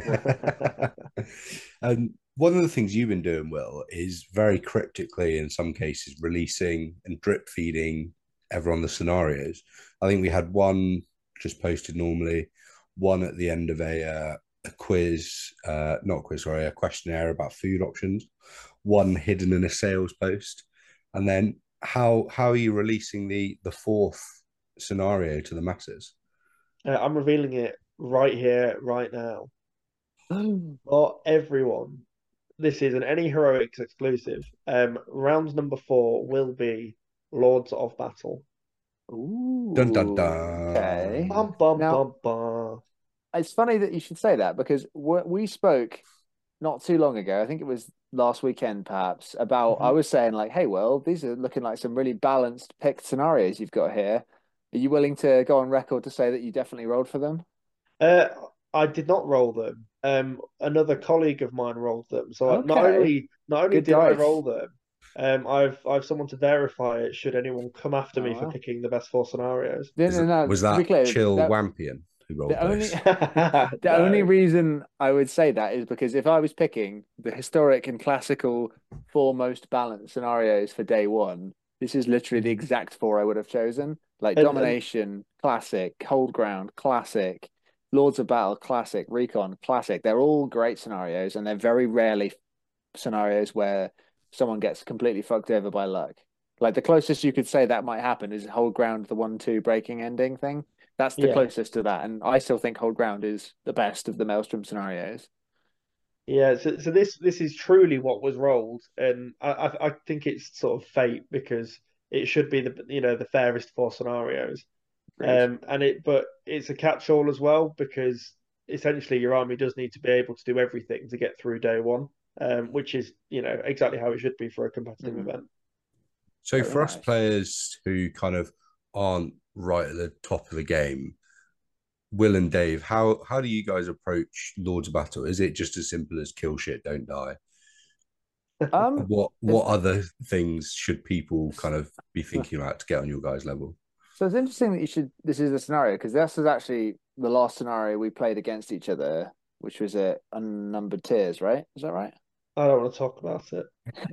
And one of the things you've been doing, Will, is very cryptically, in some cases, releasing and drip feeding everyone the scenarios. I think we had one just posted normally, one at the end of a uh, a quiz, uh, not a quiz, sorry, a questionnaire about food options, one hidden in a sales post, and then how how are you releasing the the fourth scenario to the masses? Uh, I'm revealing it right here, right now, for everyone. This is an Any Heroics exclusive. Um, round number four will be Lords of Battle. Ooh. Dun, dun, dun. Okay. Bum, bum, Now- bum, bum. It's funny that you should say that because we we spoke not too long ago. I think it was last weekend, perhaps, about Mhm. I was saying like, "Hey, Will, these are looking like some really balanced picked scenarios you've got here. Are you willing to go on record to say that you definitely rolled for them?" Uh, I did not roll them. Um, another colleague of mine rolled them. So I- not Okay. only not only Good did I dice. roll them, um, I've I've someone to verify it. Should anyone come after me Oh, for wow. picking the best four scenarios? No, Is no, it- no. was to be that clear, Chill that- Wampion who rolled the only those? the No. only reason I would say that is because if I was picking the historic and classical four most balanced scenarios for day one, This is literally the exact four I would have chosen. Like And, and Domination, classic. Cold Ground, classic. Lords of Battle, classic. Recon, classic. They're all great scenarios, and they're very rarely scenarios where someone gets completely fucked over by luck. Like the closest you could say that might happen is Hold Ground, the one two breaking ending thing. That's the yeah, closest to that, and I still think Hold Ground is the best of the Maelstrom scenarios. yeah. So, so this this is truly what was rolled, and I I I think it's sort of fate because it should be the you know the fairest four scenarios. Agreed. Um, and it but it's a catch-all as well because essentially your army does need to be able to do everything to get through day one, um, which is you know exactly how it should be for a competitive Mm. event. So Very for us nice. players who kind of aren't right at the top of the game, Will and Dave, how how do you guys approach Lords of Battle? Is it just as simple as kill shit, don't die? Um, What it's, what other things should people kind of be thinking about to get on your guys' level? so it's interesting that you should. This is a scenario because this is actually the last scenario we played against each other, which was at unnumbered tiers, right? Is that right? I don't want to talk about it.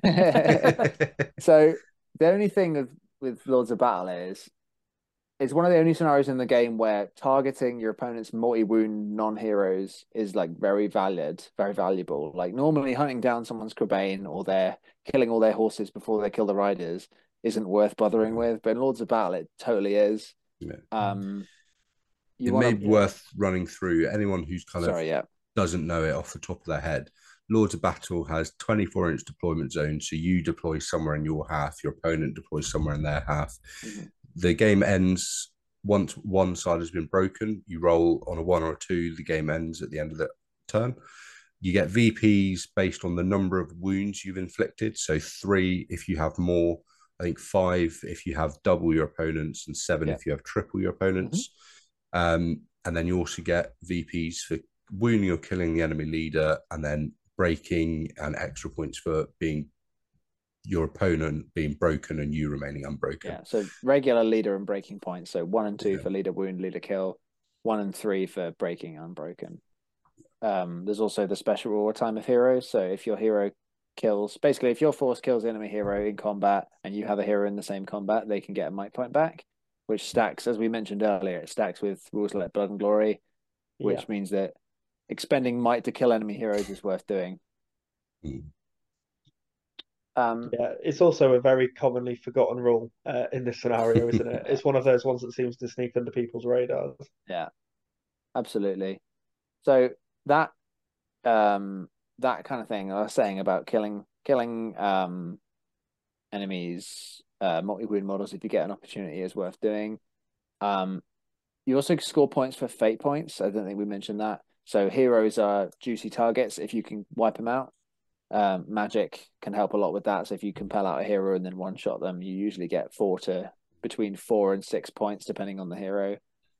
So the only thing with with Lords of Battle is it's one of the only scenarios in the game where targeting your opponent's multi-wound non-heroes is like very valid, very valuable. Like normally hunting down someone's Crebain or they're killing all their horses before they kill the riders isn't worth bothering with, but in Lords of Battle it totally is. Yeah. Um, you It may want be to, worth running through anyone who's kind of sorry, yeah, doesn't know it off the top of their head. Lords of Battle has twenty-four inch deployment zone, so you deploy somewhere in your half, your opponent deploys somewhere in their half. Mhm. The game ends once one side has been broken. You roll on a one or a two, the game ends at the end of the turn. You get V Ps based on the number of wounds you've inflicted. So three if you have more, I think five if you have double your opponents, and seven Yeah. if you have triple your opponents. Um, and then you also get V Ps for wounding or killing the enemy leader, and then breaking and extra points for being your opponent being broken and you remaining unbroken. Yeah, so regular leader and breaking points. So one and two Yeah. for leader wound, leader kill, one and three for breaking unbroken. Um, there's also the special reward time of heroes. So if your hero kills, basically, if your force kills the enemy hero in combat and you have a hero in the same combat, they can get a might point back, which stacks, as we mentioned earlier, it stacks with rules like Blood and Glory, which Yeah. means that expending might to kill enemy heroes is worth doing. Mm. Um, Yeah, it's also a very commonly forgotten rule uh, in this scenario, isn't it? It's one of those ones that seems to sneak under people's radars. yeah, absolutely. So that um that kind of thing I was saying about killing killing um enemies, uh multi-wound models if you get an opportunity is worth doing. Um you also score points for fate points. I don't think we mentioned that. So heroes are juicy targets if you can wipe them out. Um, magic can help a lot with that. So if you compel out a hero and then one shot them, you usually get four to between four and six points depending on the hero.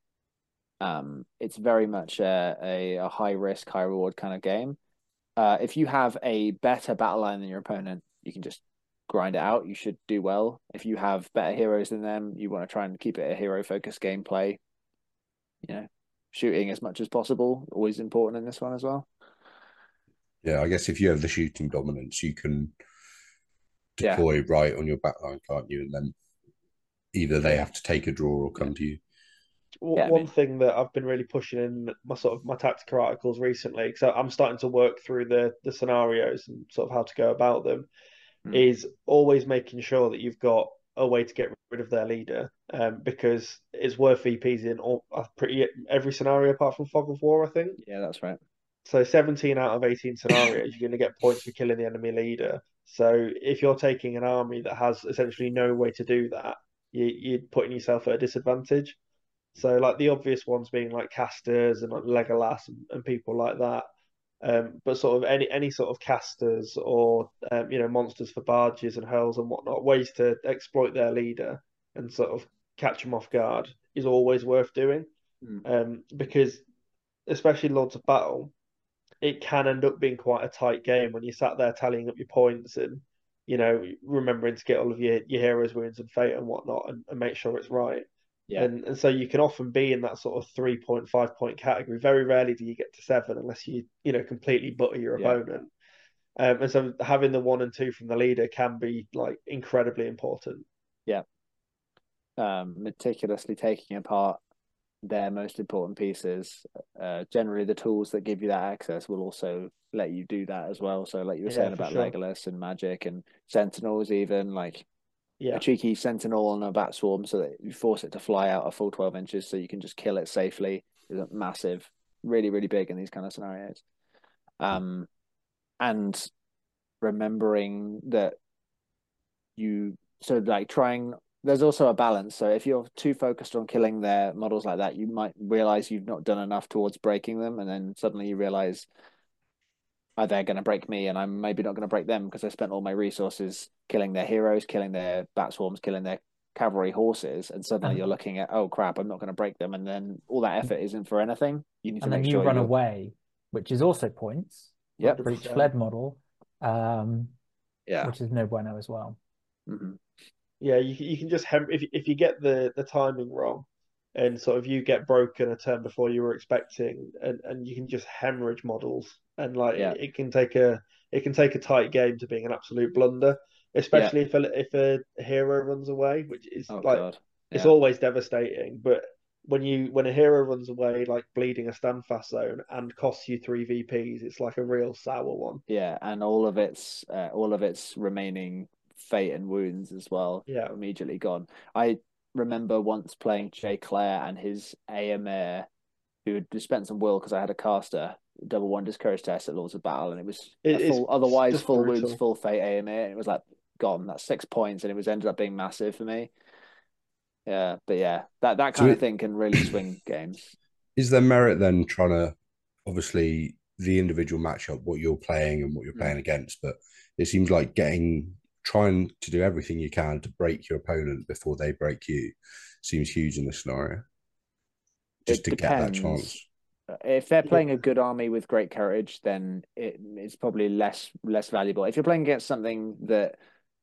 Um, it's very much a, a, a high risk, high reward kind of game. Uh, if you have a better battle line than your opponent, you can just grind it out. You should do well. If you have better heroes than them, you want to try and keep it a hero focused gameplay. You know, shooting as much as possible, always important in this one as well. Yeah, I guess if you have the shooting dominance, you can Yeah. deploy right on your backline, can't you? And then either they have to take a draw or come Yeah. to you. W- Yeah, I One mean- thing that I've been really pushing in my sort of my tactical articles recently, so I'm starting to work through the the scenarios and sort of how to go about them, Mm. is always making sure that you've got a way to get rid of their leader, um, because it's worth V Ps in all uh, pretty every scenario apart from Fog of War, I think. Yeah, that's right. So seventeen out of eighteen scenarios, you're going to get points for killing the enemy leader. So if you're taking an army that has essentially no way to do that, you, you're putting yourself at a disadvantage. So like the obvious ones being like casters and like Legolas and, and people like that. Um, but sort of any any sort of casters or um, you know monsters for barges and hulls and whatnot, ways to exploit their leader and sort of catch them off guard is always worth doing. Mm. Um, because especially Lords of Battle, it can end up being quite a tight game when you sat there tallying up your points and you know remembering to get all of your your heroes wounds and fate and whatnot and, and make sure it's right. Yeah. And and so you can often be in that sort of three point five point category. Very rarely do you get to seven unless you you know completely butter your Yeah. opponent. Um, and so having the one and two from the leader can be like incredibly important. Yeah. Um, meticulously taking apart their most important pieces. Uh, generally, the tools that give you that access will also let you do that as well. So, like you were Yeah, saying for about sure. Legolas and Magic and Sentinels, even like a Yeah, cheeky Sentinel on a Bat Swarm, so that you force it to fly out a full twelve inches, so you can just kill it safely. Is massive, really, really big in these kind of scenarios. Um, and remembering that you so like trying there's also a balance. So if you're too focused on killing their models like that, you might realize you've not done enough towards breaking them, and then suddenly you realize, oh, they're going to break me, and I'm maybe not going to break them because I spent all my resources killing their heroes, killing their bat swarms, killing their cavalry horses, and suddenly you're And looking at, oh crap, I'm not going to break them, and then all that effort isn't for anything. You need to and then make you sure run you're, away, which is also points yep, for each one hundred percent. fled model, um, yeah, which is no bueno as well. mm-hmm. Yeah, you you can just hem if if you get the the timing wrong, and sort of you get broken a turn before you were expecting, and and you can just hemorrhage models, and like Yeah, it can take a it can take a tight game to being an absolute blunder, yeah, especially if a if a hero runs away, which is oh like god, it's yeah. always devastating. But when you when a hero runs away, like bleeding a standfast zone and costs you three V Ps, it's like a real sour one. Yeah, and all of its uh, all of its remaining fate and wounds as well Yeah, immediately gone. I remember once playing Jay Clare and his Aemir, who had dispensed some will because I had a caster double one discourage test at Lords of Battle, and it was a it, full it's otherwise just full wounds, brutal. full fate Aemir, and it was like gone. That's six points, and it was ended up being massive for me. Yeah, but yeah, that that So kind of it, thing can really swing games. is there merit then trying to obviously the individual matchup, what you're playing and what you're Mm. playing against, but it seems like getting trying to do everything you can to break your opponent before they break you seems huge in this scenario. Just It to get that depends. chance. If they're Yeah, playing a good army with great courage, then it, it's probably less less valuable. If you're playing against something that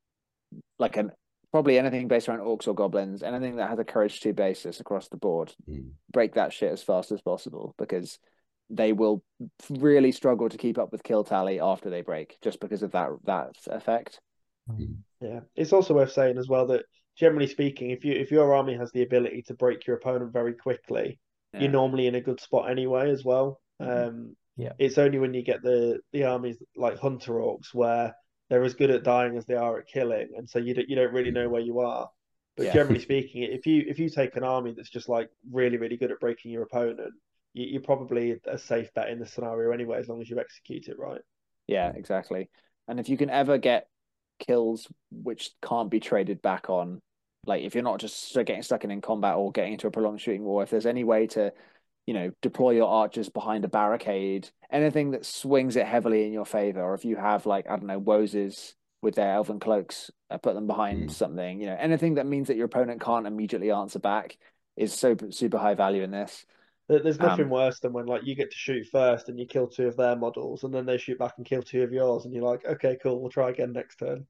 like an probably anything based around orcs or goblins, anything that has a courage two basis across the board, Mm. break that shit as fast as possible because they will really struggle to keep up with kill tally after they break just because of that that effect. Mm. yeah. It's also worth saying as well that generally speaking, if you if your army has the ability to break your opponent very quickly, you're Yeah. normally in a good spot anyway as well. Mm-hmm. Um, Yeah. it's only when you get the the armies like Hunter Orcs where they're as good at dying as they are at killing, and so you don't you don't really know where you are. But Yeah. generally speaking, if you if you take an army that's just like really really good at breaking your opponent, you, you're probably a safe bet in the scenario anyway, as long as you execute it right. Yeah, exactly. And if you can ever get kills which can't be traded back on, like if you're not just getting stuck in, in combat or getting into a prolonged shooting war, if there's any way to, you know, deploy your archers behind a barricade, anything that swings it heavily in your favor, or if you have like, I don't know, Woses with their elven cloaks, uh, put them behind Mm. something, you know, anything that means that your opponent can't immediately answer back is super super high value in this. There's nothing Um, worse than when like you get to shoot first and you kill two of their models, and then they shoot back and kill two of yours, and you're like, okay, cool, we'll try again next turn.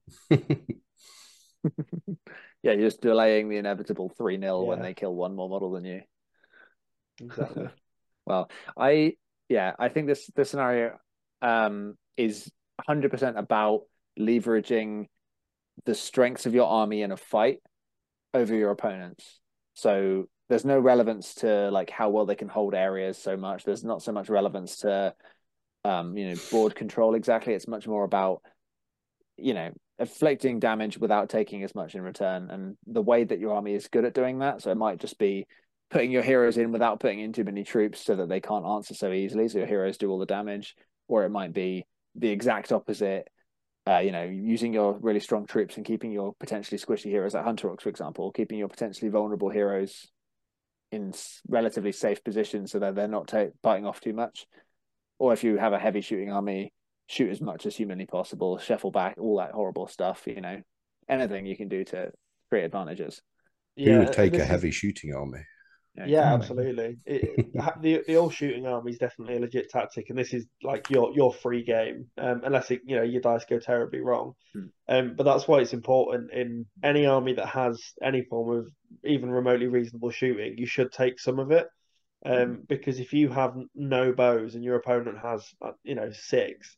yeah, you're just delaying the inevitable three nil when Yeah, they kill one more model than you. exactly. Well, I yeah, I think this this scenario um is one hundred percent about leveraging the strengths of your army in a fight over your opponents. So there's no relevance to like how well they can hold areas so much. There's not so much relevance to um, you know, board control exactly. It's much more about, you know, inflicting damage without taking as much in return. And the way that your army is good at doing that. So it might just be putting your heroes in without putting in too many troops so that they can't answer so easily. So your heroes do all the damage. Or it might be the exact opposite. Uh, you know, using your really strong troops and keeping your potentially squishy heroes, like Hunter Orcs, for example, keeping your potentially vulnerable heroes in relatively safe positions so that they're not t- biting off too much. Or if you have a heavy shooting army, shoot as much as humanly possible, shuffle back, all that horrible stuff, you know, anything you can do to create advantages. Who would Yeah, and take a this is heavy shooting army? Yeah, yeah, exactly. absolutely. It, the the old shooting army is definitely a legit tactic, and this is like your your free game, um, unless it you know your dice go terribly wrong. Hmm. Um, but that's why it's important in any army that has any form of even remotely reasonable shooting. You should take some of it, Mm-hmm. um, because if you have no bows and your opponent has uh, you know six,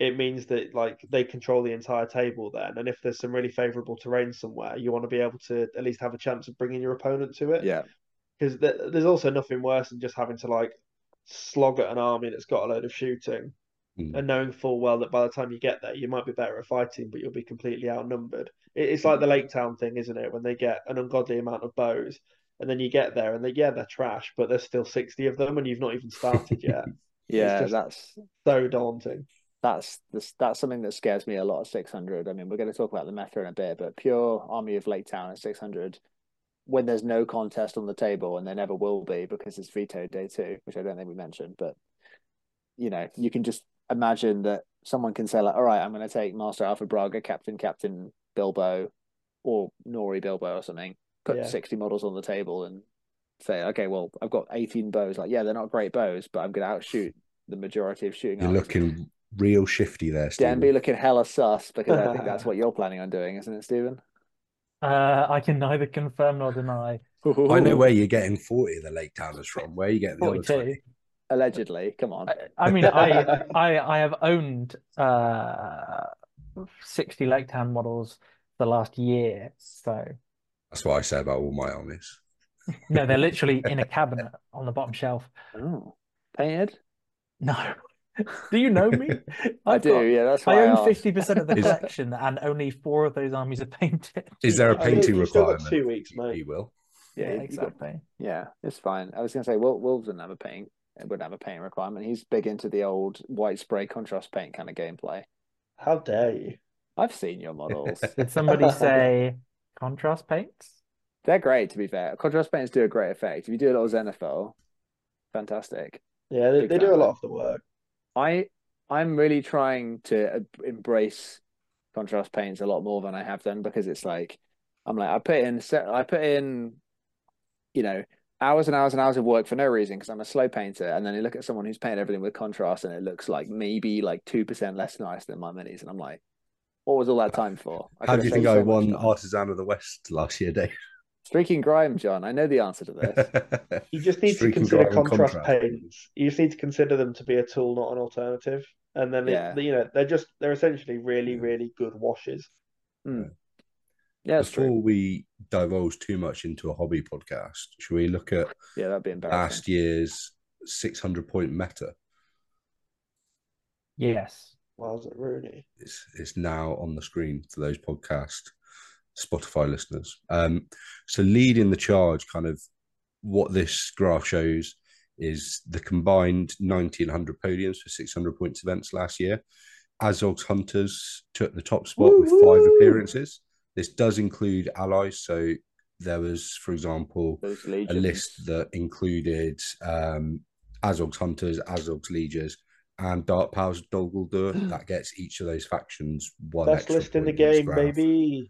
it means that like they control the entire table then. And if there's some really favourable terrain somewhere, you want to be able to at least have a chance of bringing your opponent to it. Yeah. Because th there's also nothing worse than just having to like slog at an army that's got a load of shooting Mm. and knowing full well that by the time you get there, you might be better at fighting, but you'll be completely outnumbered. It, it's like the Lake Town thing, isn't it? When they get an ungodly amount of bows, and then you get there, and they yeah, they're trash, but there's still sixty of them, and you've not even started yet. Yeah, just that's so daunting. that's this that's something that scares me a lot at six hundred. I mean, we're going to talk about the meta in a bit, but pure Army of Lake Town at six hundred, when there's no contest on the table, and there never will be because it's veto day two, which I don't think we mentioned, but you know, you can just imagine that someone can say like, all right, I'm going to take Master Alpha Braga, Captain Captain Bilbo, or Nori Bilbo or something, put Yeah. sixty models on the table and say, okay, well, I've got eighteen bows. Like, yeah, they're not great bows, but I'm going to outshoot the majority of shooting You're armies. looking real shifty there, Stephen. Danby looking hella sus, because I think that's what you're planning on doing, isn't it, Stephen? Uh, I can neither confirm nor deny. I know where you're getting forty of the Lake Towners from. Where are you getting the other forty-two. twenty? Allegedly, come on. I, I mean, I, I I have owned uh sixty Lake Town models the last year, so That's what I say about all my armies. no, they're literally in a cabinet on the bottom shelf. Oh, painted? No. Do you know me? I I've do, got- yeah, that's I why I own asked. fifty percent of the Is- collection, and only four of those armies are painted. Is there a You still- painting you still got requirement? two weeks, He mate. will. Yeah, Yeah, you- you got- exactly. Yeah, it's fine. I was going to say, Wil- Wolves didn't have a paint. It wouldn't have a paint requirement. He's big into the old white spray contrast paint kind of gameplay. How dare you? I've seen your models. Did somebody say contrast paints? They're great, to be fair. Contrast paints do a great effect. If you do a little Xenophil, fantastic. Yeah, they, Big they do a fan. lot of the work. I I'm really trying to uh, embrace contrast paints a lot more than I have done, because it's like I'm like I put in set I put in you know hours and hours and hours of work for no reason because I'm a slow painter, and then you look at someone who's painted everything with contrast and it looks like maybe like two percent less nice than my minis, and I'm like, what was all that time for? I How could do you have think saved I so much won time. Artisan of the West last year, Dave? Streaking Grime, John. I know the answer to this. You just need to Streaking consider Grime and contrast, contrast. paints. You just need to consider them to be a tool, not an alternative. And then, Yeah. it, you know, they're just, they're essentially really, Yeah. really good washes. Hmm. Yeah, that's Before true. we divulge too much into a hobby podcast, should we look at Yeah, that'd be embarrassing. last year's six hundred point meta? Yes. Wow's it, Rooney? It's, it's now on the screen for those podcast Spotify listeners. Um, so leading the charge, kind of what this graph shows is the combined ninety and one hundred podiums for six hundred points events last year. Azog's Hunters took the top spot with five Woo-hoo! appearances. This does include allies. So there was, for example, Those a legions. list that included um, Azog's Hunters, Azog's Legions, and Dark Powers of Dol Guldur. That gets each of those factions one Best extra list in the point this game, graph. baby.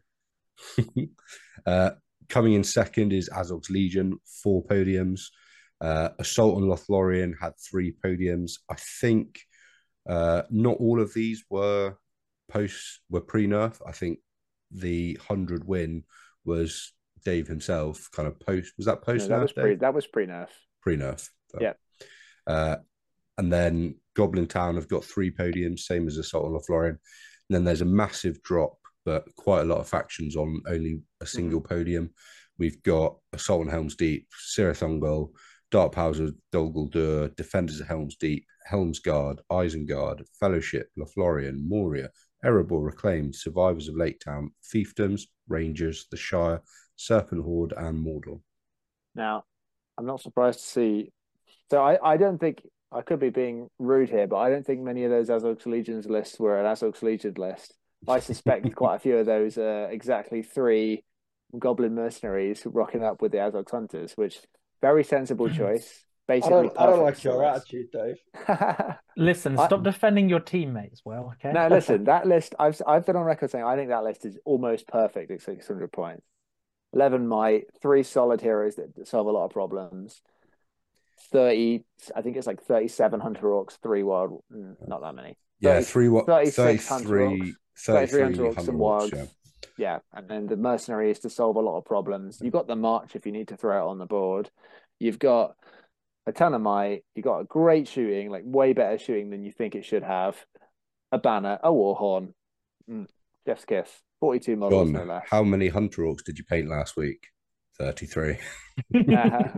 uh, coming in second is Azog's Legion, four podiums. Uh, Assault on Lothlorien had three podiums. I think uh, not all of these were post were pre-nerf. I think the hundred win was Dave himself, kind of post. Was that No, post that was nerf? pre Dave? that was pre-nerf. Pre-nerf. so. Yeah. Uh, and then Goblin Town have got three podiums, same as Assault on Lothlorien. And then there's a massive drop, but quite a lot of factions on only a single Mm-hmm. podium. We've got Assault on Helm's Deep, Cirith Ungol, Dark Powers of Dol Guldur, Defenders of Helm's Deep, Helm's Guard, Isengard, Fellowship, Lothlorien, Moria, Erebor Reclaimed, Survivors of Lake Town, Fiefdoms, Rangers, the Shire, Serpent Horde, and Mordor. Now, I'm not surprised to see. So I, I don't think I could be being rude here, but I don't think many of those Azog's Legions lists were an Azog's Legion list. I suspect quite a few of those are exactly three Goblin mercenaries rocking up with the Azog's Hunters, which very sensible choice. I Basically, don't, I don't like perfect your for us. attitude, Dave. Listen, I- stop defending your teammates, well, okay? No, listen, that list, I've I've been on record saying I think that list is almost perfect at six hundred points. eleven might, three solid heroes that solve a lot of problems. thirty, I think it's like thirty-seven Hunter Orcs, three wild, mm, not that many. Yeah, thirty, three what thirty-six Hunter thirty-three, Orcs, thirty-three thirty-three Hunter Orcs Hunter and Orcs, Wargs. yeah. Yeah, and then the mercenaries to solve a lot of problems. You've got the March if you need to throw it on the board. You've got a ton of might. You've got a great shooting, like way better shooting than you think it should have. a banner, a warhorn. Mm. Jeff's kiss. forty-two models, no John, less. how many Hunter Orcs did you paint last week? thirty-three. Uh,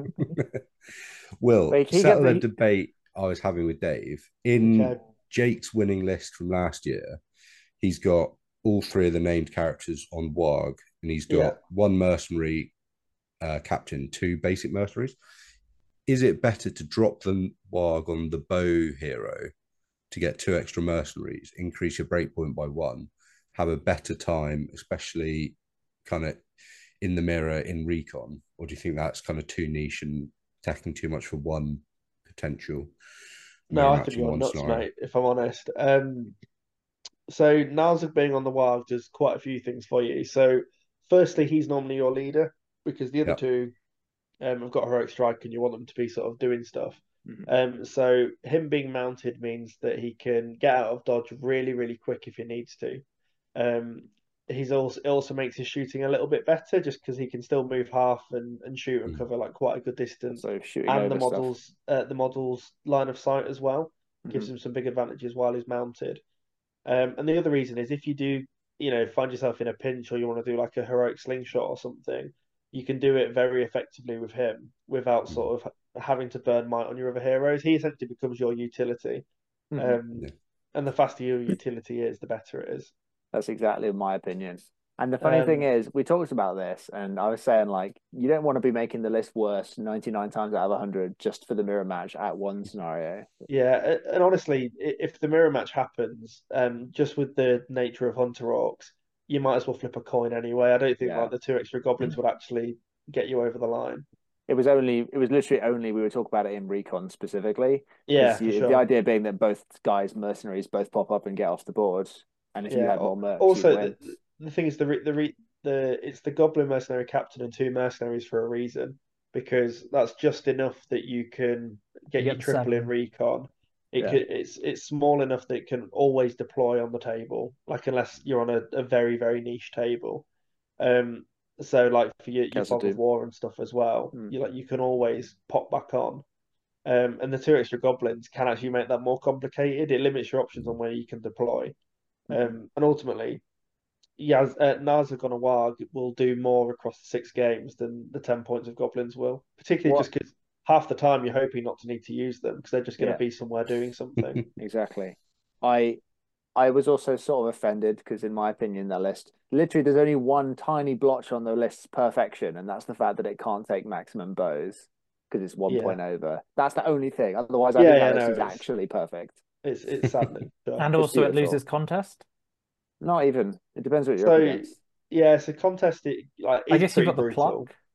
Will, Wait, he settle get a the- debate I was having with Dave. In Okay. Jake's winning list from last year, he's got all three of the named characters on Warg, and he's got Yeah. one mercenary uh, captain, two basic mercenaries. Is it better to drop the Warg on the bow hero to get two extra mercenaries, increase your breakpoint by one, have a better time, especially kind of in the mirror in recon? Or do you think that's kind of too niche and attacking too much for one potential mirror No, I match think in you're one nuts, scenario? mate, if I'm honest. Um, so Narzug being on the wild does quite a few things for you. So firstly, he's normally your leader because the other Yep. two um, have got heroic strike and you want them to be sort of doing stuff. Mhm. Um, so him being mounted means that he can get out of dodge really, really quick if he needs to. Um, he's also it also makes his shooting a little bit better just because he can still move half and, and shoot and Mm. cover like quite a good distance. So shooting And the over stuff. models, uh, the models line of sight as well gives Mhm. him some big advantages while he's mounted. Um, and the other reason is if you do, you know, find yourself in a pinch or you want to do like a heroic slingshot or something, you can do it very effectively with him without sort of having to burn might on your other heroes. He essentially becomes your utility. Mhm. Um, Yeah. and the faster your utility is, the better it is. That's exactly my opinion. And the funny thing Um, is, we talked about this, and I was saying, like, you don't want to be making the list worse ninety-nine times out of one hundred just for the mirror match at one scenario. Yeah, a- and honestly, i- if the mirror match happens, um, just with the nature of Hunter Orcs, you might as well flip a coin anyway. I don't think Yeah. like the two extra goblins would actually get you over the line. It was only, it was literally only, we were talking about it in Recon specifically. Yeah, Because for you, sure. the idea being that both guys, mercenaries, both pop up and get off the board. And if you Yeah. had more mercs, Also, you'd win. the, the thing is the re- the re- the it's the Goblin mercenary captain and two mercenaries for a reason because that's just enough that you can get You your get the triple in seven. recon. It Yeah. could, it's it's small enough that it can always deploy on the table, like unless you're on a, a very very niche table. Um, so like for your, your Castle fog of Doom. war and stuff as well, Hmm. you like you can always pop back on. Um, and the two extra goblins can actually make that more complicated. It limits your options on where you can deploy. Mhm. Um, and ultimately, Yaz, uh, Narzug on a Warg will do more across the six games than the ten points of goblins will, particularly What? just because half the time you're hoping not to need to use them because they're just going to Yeah. be somewhere doing something. Exactly. I I was also sort of offended because, in my opinion, the list literally there's only one tiny blotch on the list's perfection, and that's the fact that it can't take maximum bows because it's one Yeah. point over. That's the only thing. Otherwise, I Yeah, think yeah, that list no, is it's- actually perfect. It's it's saddening. Sure. And It's also it beautiful. loses contest. Not even. It depends what you're So up against. yeah, so contest it like I is guess you've pretty got the brutal. pluck.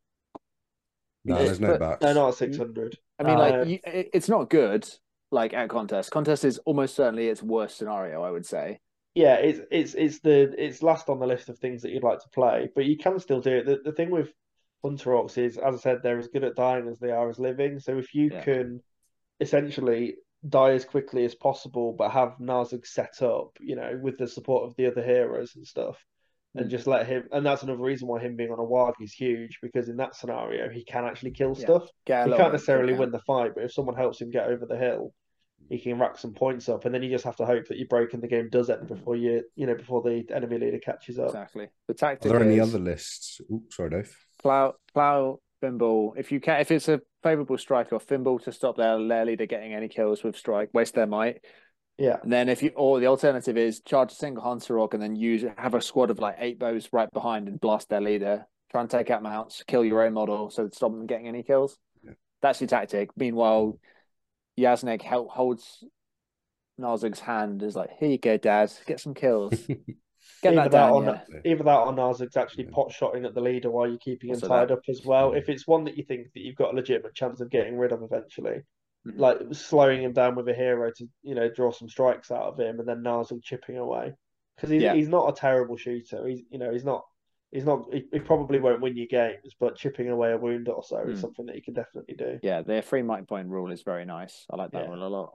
No, It's- there's no but- backs. No, not at six hundred. I mean, Oh. like Uh, you, it, it's not good. Like at contest, contest is almost certainly its worst scenario. I would say. Yeah, it's it's it's the it's last on the list of things that you'd like to play, but you can still do it. The the thing with Hunter Orcs is, as I said, they're as good at dying as they are as living. So if you Yeah. can essentially die as quickly as possible, but have Narzug set up, you know, with the support of the other heroes and stuff, and Mm. just let him. And that's another reason why him being on a Warg is huge because in that scenario he can actually kill Yeah. stuff. Get a He little can't bit necessarily quicker. win the fight, but if someone helps him get over the hill, he can rack some points up, and then you just have to hope that your break in the game does end before you, you know, before the enemy leader catches up. Exactly. The Are tactic there any is other lists? Ooh, sorry, Dave. plow, plow, Fimble. If you can, if it's a favourable strike or Fimble to stop their, their leader getting any kills with strike, waste their might. Yeah, And then if you, or the alternative is charge a single Hunter Rock and then use have a squad of like eight bows right behind and blast their leader. Try and take out mounts, kill your own model, so stop them getting any kills. Yeah. That's your tactic. Meanwhile, Yasnik help, holds Narzug's hand. Is like, here you go, Dad, get some kills. Get either that that down, or yeah. either that or Narzug's actually Yeah. pot shotting at the leader while you're keeping him Also tied that. up as well. Yeah. If it's one that you think that you've got a legitimate chance of getting rid of eventually, Mhm. like slowing him down with a hero to, you know, draw some strikes out of him, and then Narzug chipping away because he's Yeah. he's not a terrible shooter. He's you know he's not. He's not. He, he probably won't win you games, but chipping away a wound or so is Hmm. something that you can definitely do. Yeah, their free might point rule is very nice. I like that Yeah. rule a lot.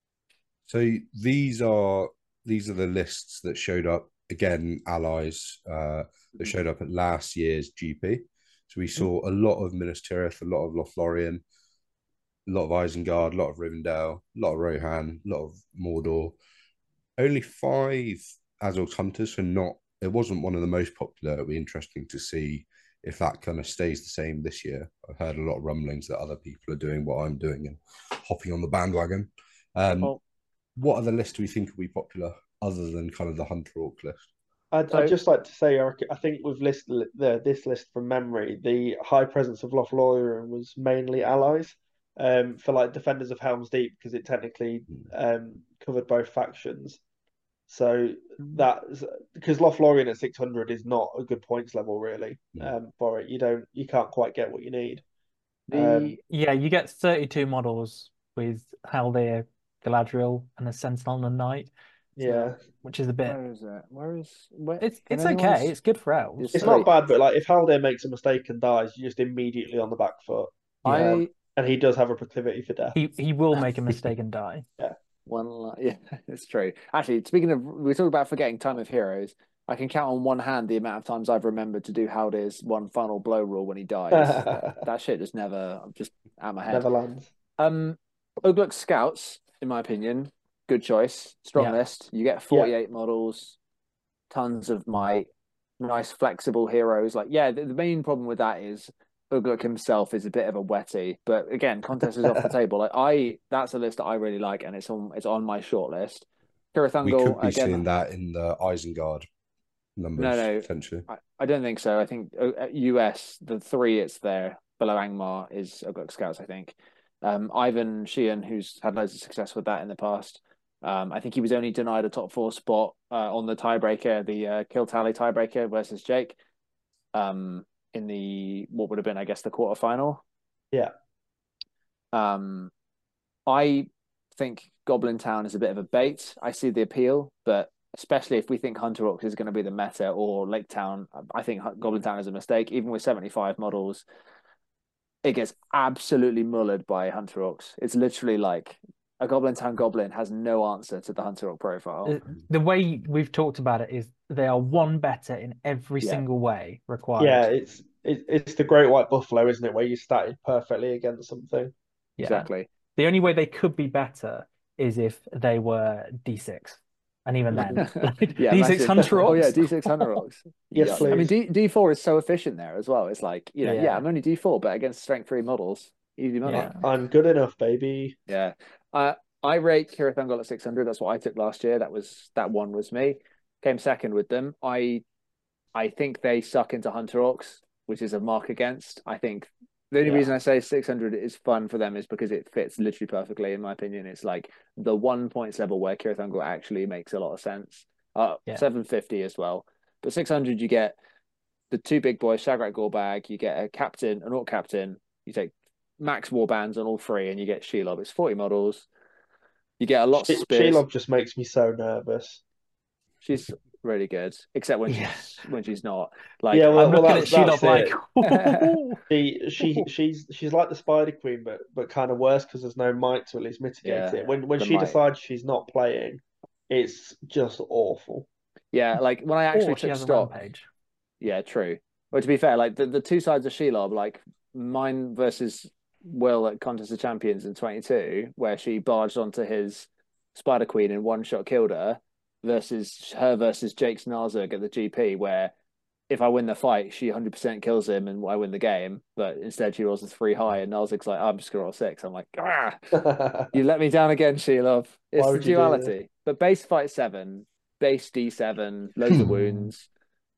So these are these are the lists that showed up again, allies uh, that Mhm. showed up at last year's G P. So we saw a lot of Minas Tirith, a lot of Lothlorien, a lot of Isengard, a lot of Rivendell, a lot of Rohan, a lot of Mordor. only five Azog Hunters, so not it wasn't one of the most popular. It'll be interesting to see if that kind of stays the same this year. I've heard a lot of rumblings that other people are doing what I'm doing and hopping on the bandwagon. Um, Well, what other lists do we think will be popular other than kind of the Hunter Orc list? I'd, So- I'd just like to say, Eric, I think we've listed the, this list from memory. The high presence of Lothlorien was mainly allies um, for like defenders of Helm's Deep because it technically um, covered both factions. So that because Lothlorien at six hundred is not a good points level really No. um, for it. You don't, you can't quite get what you need. the Um, Yeah, you get thirty-two models with Haldir, Galadriel, and a Sentinel and a Knight, yeah, which is a bit. where is it? Where is where? It's can it's anyone okay. s- It's good for elves. It's it's three. not bad, but like if Haldir makes a mistake and dies, you're just immediately on the back foot. I Um, and he does have a proclivity for death. He he will make a mistake and die. one li- yeah, it's true. Actually, speaking of, we talk about forgetting Time of Heroes. I can count on one hand the amount of times I've remembered to do Haldir's one final blow rule when he dies. that, that shit just never just out of my head. Neverlands. Um, Ugluk Scouts, in my opinion, good choice. Strong Yeah. list. You get forty-eight models, tons of might, nice flexible heroes. Like, yeah, the, the main problem with that is Ugluk himself is a bit of a wetty. But again, contest is off the table. Like, I that's a list that I really like, and it's on it's on my short list. We Kirathungal, could be again, seeing that in the Isengard numbers No, no. potentially. I, I don't think so. I think uh, at U S, the three it's there below Angmar is Ugluk Scouts, I think. Um, Ivan Sheehan, who's had loads of success with that in the past. Um, I think he was only denied a top four spot uh, on the tiebreaker, the uh, kill tally tiebreaker versus Jake, um, in the what would have been, I guess, the quarterfinal. Yeah. Um, I think Goblin Town is a bit of a bait. I see the appeal, but especially if we think Hunter Orcs is going to be the meta or Lake Town, I think Goblin Town is a mistake. Even with seventy-five models, it gets absolutely mullered by Hunter Orcs. It's literally like a Goblin Town Goblin has no answer to the Hunter Orc profile. The, the way we've talked about it is they are one better in every Yeah. single way required. Yeah, it's it, it's the Great White Buffalo, isn't it? Where you started perfectly against something. Yeah. Exactly. The only way they could be better is if they were D six. And even then, like, Yeah, D six imagine- Hunter Orcs. Oh yeah, D six Hunter Orcs. Yes, Yeah. please. I mean, D D4 is so efficient there as well. It's like, you know, yeah, Yeah. I'm only D four, but against strength three models, easy money. Yeah. I'm good enough, baby. Yeah. Uh, I rate Kirathungal at six hundred. That's what I took last year. That was that one was me. Came second with them. I I think they suck into Hunter Orcs, which is a mark against. I think the only Yeah. reason I say six hundred is fun for them is because it fits literally perfectly, in my opinion. It's like the one points level where Kirathungal actually makes a lot of sense. Uh, Yeah. seven fifty as well. But six hundred, you get the two big boys, Shagrak Gorbag, you get a captain, an Orc captain, you take max warbands on all three, and you get Shelob. It's forty models. You get a lot of She- spears. Shelob just makes me so nervous. She's really good, except when Yeah. she's when she's not. Like, Yeah, well, I'm well, looking that's, at that's Shelob like, it. She, she, she's, she's like the Spider Queen, but but kind of worse because there's no might to at least mitigate Yeah, it. When when the she might. decides she's not playing, it's just awful. yeah, like when I actually or she took has a stock. rampage. Yeah, true. Well, to be fair, like the, the two sides of Shelob, like mine versus Will at Contest of Champions in twenty-two, where she barged onto his Spider Queen and one shot killed her, versus her versus Jake's Narzug at the G P, where if I win the fight, she one hundred percent kills him and I win the game. But instead, she rolls a three high, and Narzug's like, I'm just going to roll six. I'm like, ah, you let me down again, Shelob. It's Why the would you do duality. But base fight seven, base D seven, loads of wounds.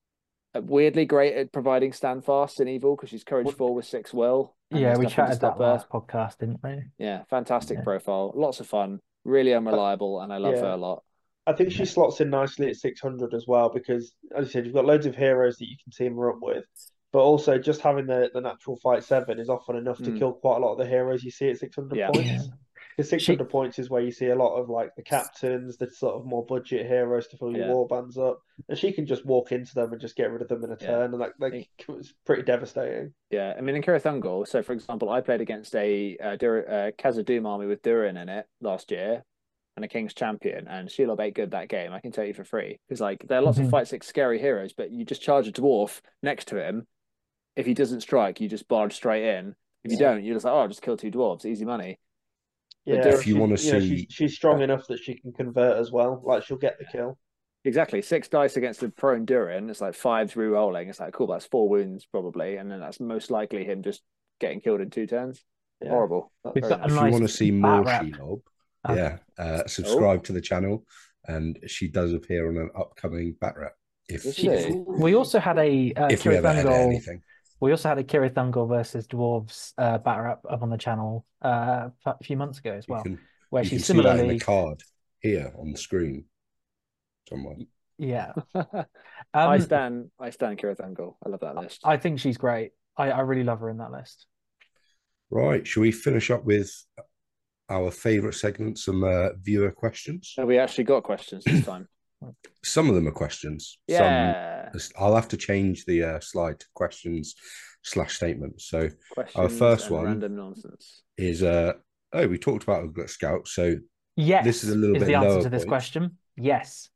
Uh, Weirdly great at providing stand fast in evil because she's courage four with six will. and Yeah, there's we nothing to chatted stop that her. last podcast, didn't we? Yeah, fantastic Yeah. profile, lots of fun, really unreliable, and I love Yeah. her a lot. I think she slots in nicely at six hundred as well because, as you said, you've got loads of heroes that you can team her up with, but also just having the, the natural fight seven is often enough to Mm. kill quite a lot of the heroes you see at six hundred Yeah. points. Yeah. Because six hundred points is where you see a lot of like the captains, the sort of more budget heroes to fill your Yeah. war bands up, and she can just walk into them and just get rid of them in a Yeah. turn, and that like it's pretty devastating. Yeah, I mean, in Kirathungal, so for example, I played against a uh, Dur- uh, Khazad-dûm army with Durin in it last year, and a King's Champion, and Shelob ate good that game. I can tell you for free because like there are lots Mhm. of fight six scary heroes, but you just charge a dwarf next to him. If he doesn't strike, you just barge straight in. If you Yeah. don't, you're just like, oh, I'll just kill two dwarves, easy money. Yeah, Duran- If you she's, want to you know, she's see, she's strong enough that she can convert as well. Like she'll get the kill. Exactly. Six dice against the prone Durin. It's like five re-rolling. It's like, cool, that's four wounds probably. And then that's most likely him just getting killed in two turns. Yeah. Horrible. Not We've very got a nice. if you nice want to see bat more rep. Shelob, Okay. yeah, uh, subscribe to the channel, and she does appear on an upcoming bat rep. If, Does She- she? we also had a uh, if we ever edit Kirithungol. anything, We also had a Kirithungol versus Dwarves uh, batter up up on the channel uh, a few months ago as you well, can where you she can see that in similarly, the card here on the screen somewhere. yeah. I Um, stand I stand Kirithungol. I love that list. I think she's great. I, I really love her in that list. Right, shall we finish up with our favourite segment, some uh, viewer questions? So we actually got questions this time. Some of them are questions. Yeah. Some I'll have to change the uh, slide to questions slash statements. So Questions first and one- random nonsense. is uh oh we talked about a scout. So Yes, This is a little bit the answer lower to this points. question. Yes.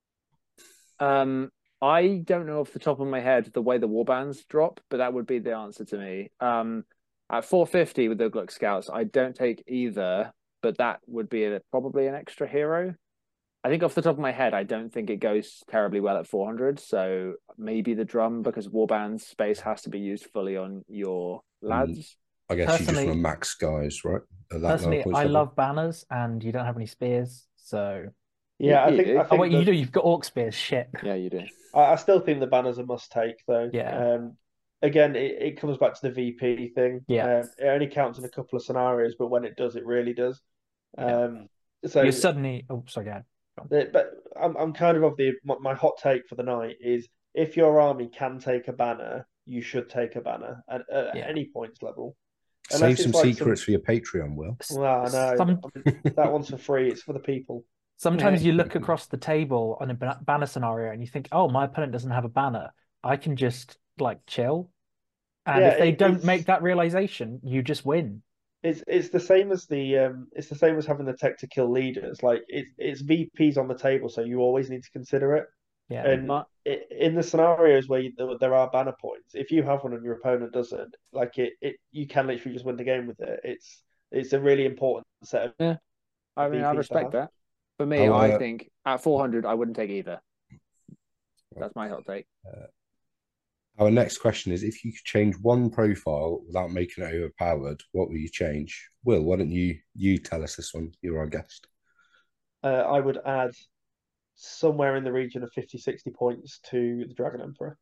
Um, I don't know off the top of my head the way the warbands drop, but that would be the answer to me. Um, at four fifty with the Gluck Scouts, I don't take either, but that would be a, probably an extra hero. I think off the top of my head, I don't think it goes terribly well at four hundred. So maybe the drum, because warband space has to be used fully on your lads. I guess you just Personally- want to max guys, right? At that Personally, lower points I level. love banners, and you don't have any spears, so. Yeah, I You think do. I Oh, Oh think wait, you the- do. You've got orc spears. Shit. Yeah, you do. I, I still think the banner's a must take though. Yeah. Um, again, it, it comes back to the V P thing. Yeah. Um, it only counts in a couple of scenarios, but when it does, it really does. Yeah. Um, so You're suddenly. Oh, sorry, go ahead. the- but I'm I'm kind of of the my, my hot take for the night is if your army can take a banner, you should take a banner at, at Yeah. any points level. Save Unless some it's like secrets for your Patreon, Will. Well, I know. Some- I mean, that one's for free. It's for the people. Sometimes Yeah. you look across the table on a ba- banner scenario and you think, "Oh, my opponent doesn't have a banner. I can just like chill." And Yeah, if they it- don't it's- make that realization, you just win. It's it's the same as the um it's the same as having the tech to kill leaders. Like it's it's V Ps on the table, so you always need to consider it. Yeah. And My- i in the scenarios where you, there are banner points, if you have one and your opponent doesn't, like it, it you can literally just win the game with it. It's it's a really important set of Yeah. I mean, I V Ps to respect have. that. For me, I'll, I uh, think at four hundred, I wouldn't take either. That's my hot take. Our next question is: if you could change one profile without making it overpowered, what would you change? Will, why don't you you tell us this one? You're our guest. Uh, I would add somewhere in the region of fifty, sixty points to the Dragon Emperor.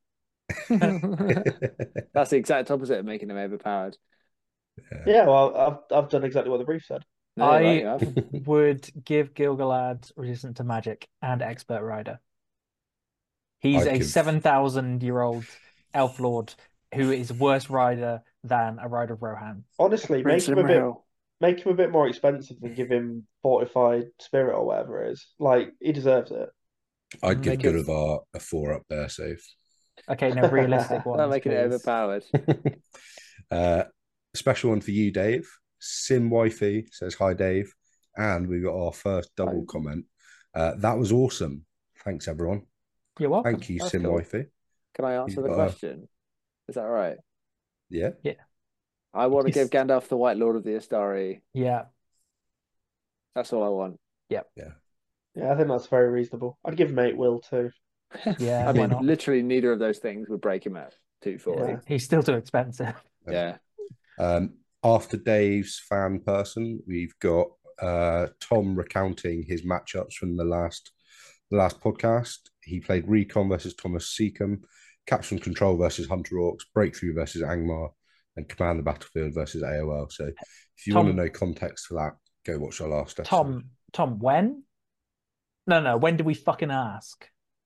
That's the exact opposite of making them overpowered. Yeah, well, I've I've done exactly what the brief said. No, I- right, you have. Would give Gilgalad resistant to magic and expert rider. He's I'd a give- seven thousand year old elf lord who is worse rider than a rider of Rohan. Honestly, make Prince him a bit Imrahil. make him a bit more expensive and give him fortified spirit or whatever it is. Like he deserves it. I'd give Make it- Gullivar a four up bear save. Okay, no realistic ones. Not making it please. overpowered. uh, special one for you, Dave. Sim Wifey says hi, Dave, and we got our first double Hi. comment. Uh, that was awesome. Thanks, everyone. You're welcome. Thank you, That's Sim cool. Wifey. Can I answer You've the got a- question? Is that all right? Yeah. I want to Yes. give Gandalf the White Lord of the Astari. Yeah, That's all I want. Yeah, I think that's very reasonable. I'd give him eight will too. yeah. I why mean, not? literally neither of those things would break him at two forty. Yeah. He's still too expensive. Yeah. Um, after Dave's fan person, we've got uh, Tom recounting his matchups from the last the last podcast. He played Recon versus Thomas Seacombe, Capture and Control versus Hunter Orcs, Breakthrough versus Angmar, and Command the Battlefield versus A O L. So if you Tom- want to know context for that, go watch our last episode. Tom, Tom, when? No, no. When did we fucking ask?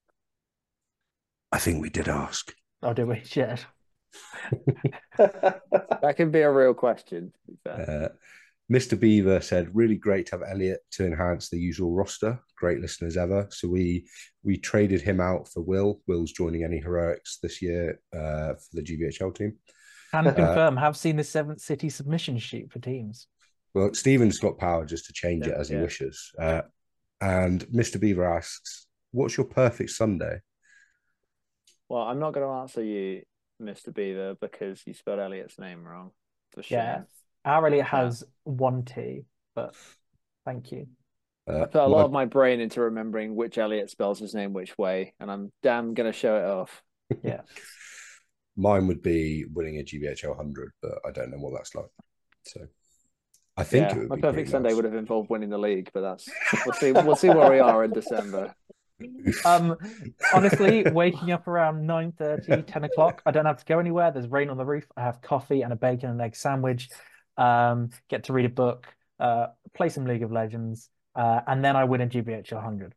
I think we did ask. Oh, did we? Shit. That could be a real question, to be fair. Uh, Mister Beaver said, really great to have Elliot to enhance the usual roster. Great listeners ever. So we we traded him out for Will. Will's joining Any Heroics this year uh, for the G B H L team. Can confirm. Have seen the seventh city submission sheet for teams. Well, Stephen's got power just to change it Yeah, as he yeah. wishes. Uh, and Mister Beaver asks, what's your perfect Sunday? Well, I'm not going to answer you, Mister Beaver, because you spelled Elliot's name wrong. For shame. Yeah. Our Elliot has one T. but thank you. Uh, I put a lot my- of my brain into remembering which Elliot spells his name which way, and I'm damn gonna show it off. Yeah. Mine would be winning a G B H L one hundred, but I don't know what that's like. So I think Yeah, it would my be perfect pretty Sunday nice. would have involved winning the league, but that's we'll see. We'll see where we are in December. Um, honestly, waking up around nine thirty, ten o'clock, I don't have to go anywhere. There's rain on the roof. I have coffee and a bacon and egg sandwich. Um, get to read a book, uh, play some League of Legends, uh, and then I win a G B H one hundred.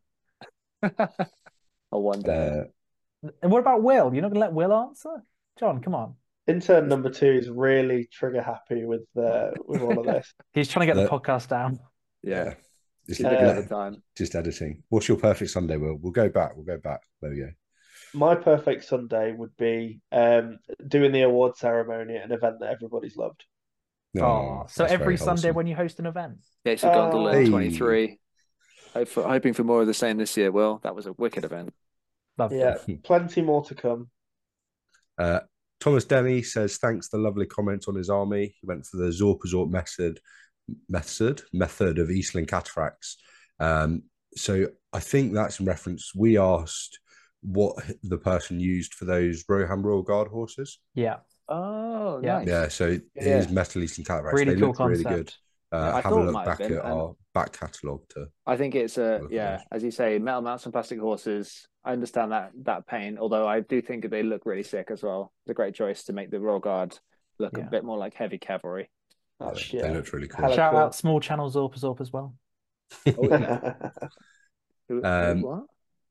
Or one day. Uh, And what about Will? You're not gonna let Will answer? John, come on. Intern number two is really trigger happy with uh, with all of this. He's trying to get the The- podcast down. yeah, yeah. Just, he's looking Uh, at the time. just editing. What's your perfect Sunday, Will? We'll go back. We'll go back. There we go. My perfect Sunday would be um, doing the award ceremony at an event that everybody's loved. No, Oh, so that's every very Sunday wholesome. when you host an event. Casey Gondola Hey. in twenty-three. Hope for, hoping for more of the same this year. Will, that was a wicked event. Lovely. Yeah, plenty more to come. Uh, Thomas Denny says thanks for the lovely comments on his army. He went for the Zorpazort method, method, method of Eastland cataphracts. Um, so I think that's in reference. We asked what the person used for those Roham Royal Guard horses. Yeah. Oh, Yeah. nice. Yeah, so it Yeah. is metal Eastland cataphracts. Really they cool look really concept. good. Uh, Yeah, I have a thought it look might have back been, at and- our back catalogue to I think it's a Look at yeah, those. as you say, metal mounts and plastic horses. I understand that that pain, although I do think that they look really sick as well. It's a great choice to make the Royal Guard look Yeah. a bit more like heavy cavalry. That's, yeah, yeah. they looked really cool. Hella Shout cool. out Small Channel Zorp Zorp as well. Oh, yeah. Who, who- Um, what?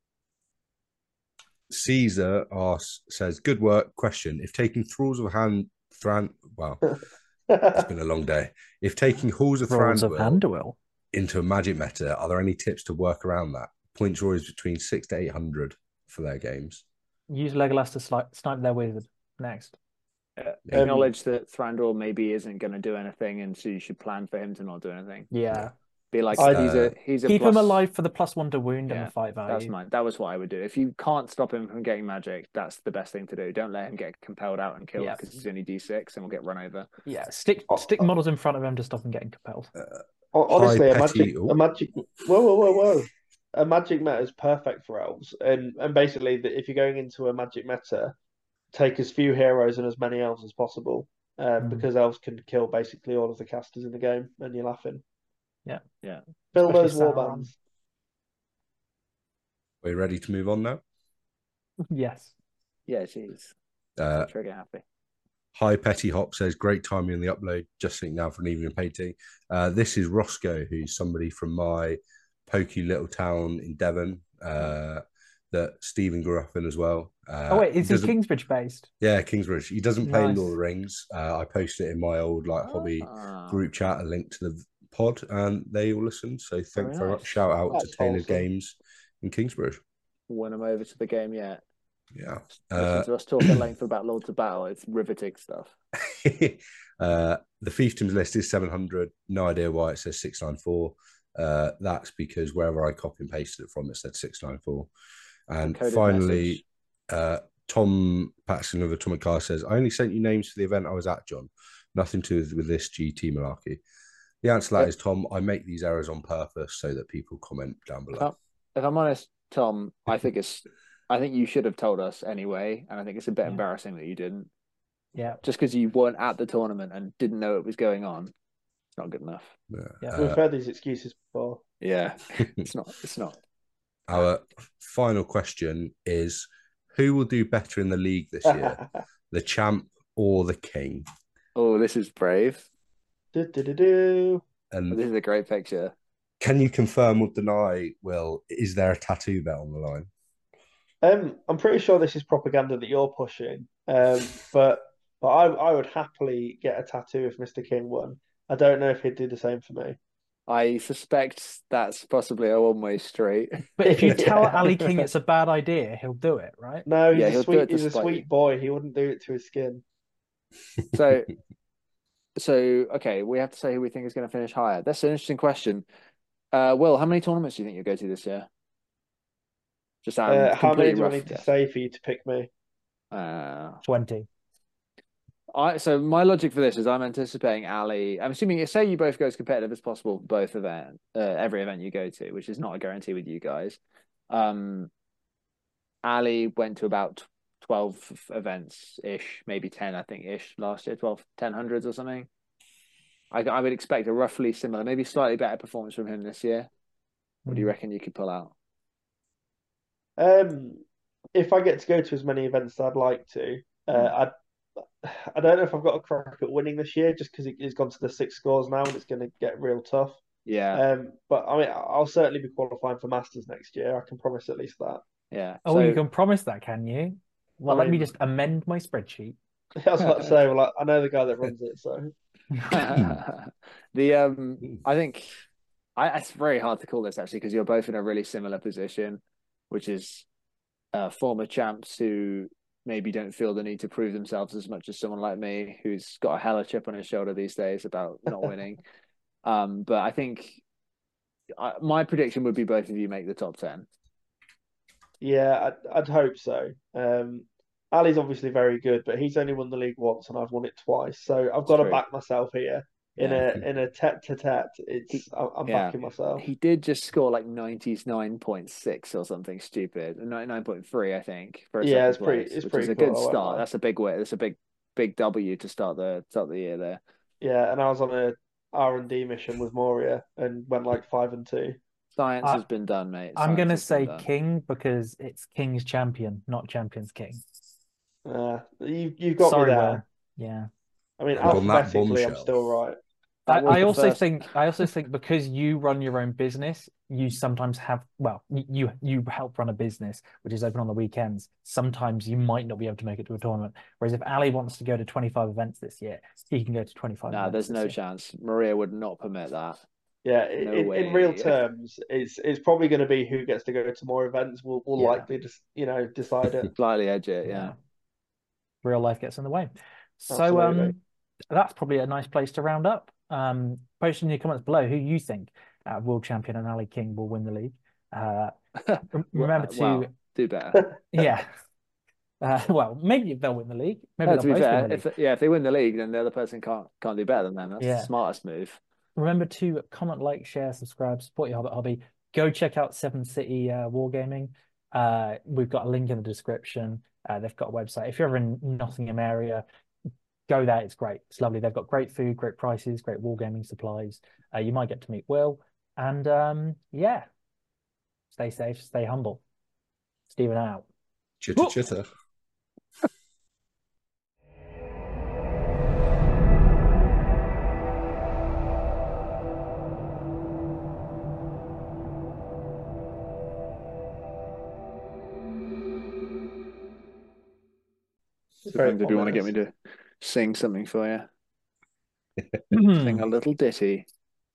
Caesar asks, says, good work. Question: if taking thralls of hand, Thran, wow, it's been a long day. If taking halls of Rolls of Thranduil Handuil. into a magic meta, are there any tips to work around that? Point draw is between six to eight hundred for their games. Use Legolas to sli- snipe their wizard. Next. Uh, Um, acknowledge that Thranduil maybe isn't going to do anything, and so you should plan for him to not do anything. Yeah. Be like, I'd- he's a he's a Keep plus, him alive for the plus one to wound and Yeah, the fight value. That's mine. That was what I would do. If you can't stop him from getting magic, that's the best thing to do. Don't let him get compelled out and killed Yeah. because he's only D six and will get run over. Yeah. Stick Oh, stick oh. models in front of him to stop him getting compelled. Hon- Honestly, High a magic, petty- oh. a magic, whoa, whoa, whoa, whoa. A magic meta is perfect for elves, and and basically, the, if you're going into a magic meta, take as few heroes and as many elves as possible, um, Mm. because elves can kill basically all of the casters in the game, and you're laughing. Yeah. Yeah. Fill Especially those war Sauron. bands. Are you ready to move on now? Yes. Yeah, jeez. Uh, Trigger happy. Hi, Petty Hop says, great timing in the upload. Just think now for an evening painting. Uh, this is Roscoe, who's somebody from my pokey little town in Devon uh, that Stephen grew up in as well. Uh, Oh wait, is he doesn't- Kingsbridge based? Yeah, Kingsbridge. He doesn't play in Nice. Lord of the Rings. Uh, I posted it in my old like hobby Ah. group chat, a link to the pod, and they all listened. So thanks Very very nice. much. Shout out That's to Tailored awesome. Games in Kingsbridge. Win him over to the game yet. Yeah. Listen Uh, to us talk at length about Lords of Battle. It's riveting stuff. uh, the fiefdoms list is seven hundred. No idea why it says six ninety-four. Uh, that's because wherever I copy and pasted it from, it said six ninety-four. And Coded finally, uh, Tom Patterson of Atomic Car says, I only sent you names for the event I was at, John. Nothing to do with this G T malarkey. The answer to that Yep. is, Tom, I make these errors on purpose so that people comment down below. Oh. If I'm honest, Tom, I think it's I think you should have told us anyway, and I think it's a bit Yeah. embarrassing that you didn't. Yeah. Just because you weren't at the tournament and didn't know it was going on, it's not good enough. Yeah. Yeah. We've Uh, heard these excuses before. Yeah, it's not. It's not. our final question is, who will do better in the league this year? The champ or the king? Oh, this is brave. do, do, do, do. And This is a great picture. can you confirm or deny, Will, is there a tattoo bet on the line? Um, I'm pretty sure this is propaganda that you're pushing. Um, but but I I would happily get a tattoo if Mister King won. I don't know if he'd do the same for me. I suspect that's possibly a one-way street. But if you tell Yeah. Ali King it's a bad idea, he'll do it, right? No, he's Yeah, a he'll do sweet it to he's a spite sweet you. boy. He wouldn't do it to his skin. So, so okay, we have to say who we think is going to finish higher. That's an interesting question. Uh, Will, how many tournaments do you think you'll go to this year? Just out Uh, of how many completely do I rough need to guess. say for you to pick me? Uh, twenty. I so my logic for this is I'm anticipating Ali. I'm assuming say you both go as competitive as possible both event uh, every event you go to, which is not a guarantee with you guys. Um, Ali went to about twelve events ish, maybe ten, I think ish last year, twelve, ten hundreds or something. I I would expect a roughly similar, maybe slightly better performance from him this year. What do you reckon you could pull out? Um, if I get to go to as many events as I'd like to, uh, I I don't know if I've got a crack at winning this year, just because he's gone to the six scores now, and it's going to get real tough. Yeah. Um, but I mean, I'll certainly be qualifying for Masters next year. I can promise at least that. Yeah. Oh, so, you can promise that, can you? Well, I let me mean- just amend my spreadsheet. I was about to say, well, I, I know the guy that runs it, so the um, I think I it's very hard to call this actually because you're both in a really similar position, which is uh, former champs who maybe don't feel the need to prove themselves as much as someone like me, who's got a hella chip on his shoulder these days about not winning. Um, but I think I, my prediction would be both of you make the top ten. yeah, I'd, I'd hope so. Um, Ali's obviously very good, but he's only won the league once, and I've won it twice. So I've got to true. back myself here in Yeah. a in a tete to tete. It's I'm I'm yeah. backing myself. He did just score like ninety-nine point six or something stupid, ninety-nine point three, I think, for a Yeah, second it's pretty- place, it's which pretty is a cool, good I won't start. lie. That's a big way. That's a big, big W to start the start the year there. Yeah, and I was on a R and D mission with Moria and went like five and two. Science I- has been done, mate. I'm Science going to has been say done. King because it's King's champion, not Champion's King. Uh, you you've got Sorry, me there. Will. Yeah. I mean, And on that alphabetically, I'm bombshell. still right. I, That was I the also first- think I also think because you run your own business, you sometimes have well, y- you you help run a business which is open on the weekends. Sometimes you might not be able to make it to a tournament. Whereas if Ali wants to go to twenty-five events this year, he can go to twenty-five Nah, events there's this no year. chance. Maria would not permit that. Yeah, No in, in real way. terms, it's it's probably going to be who gets to go to more events. Will will Yeah. likely just you know decide it. Slightly edge it, yeah. Yeah. Real life gets in the way. So Absolutely. um that's probably a nice place to round up. Um post in your comments below who you think uh, world champion and Ali King will win the league. Uh rem- remember to Wow, do better. yeah. Uh, well, maybe they'll win the league. Maybe No, they'll to be both fair, win the league. if yeah, if they win the league, then the other person can't can't do better than them. That's Yeah. the smartest move. Remember to comment, like, share, subscribe, support your Hobbit hobby. Go check out Seven City uh, Wargaming. Uh, we've got a link in the description. Uh, they've got a website. If you're ever in Nottingham area, go there. It's great. It's lovely. They've got great food, great prices, great wargaming supplies. Uh, you might get to meet Will. And um, yeah, stay safe, stay humble. Stephen out. Chitter chitter. Very Depends if you want to get me ominous. to sing something for you. Sing a little ditty.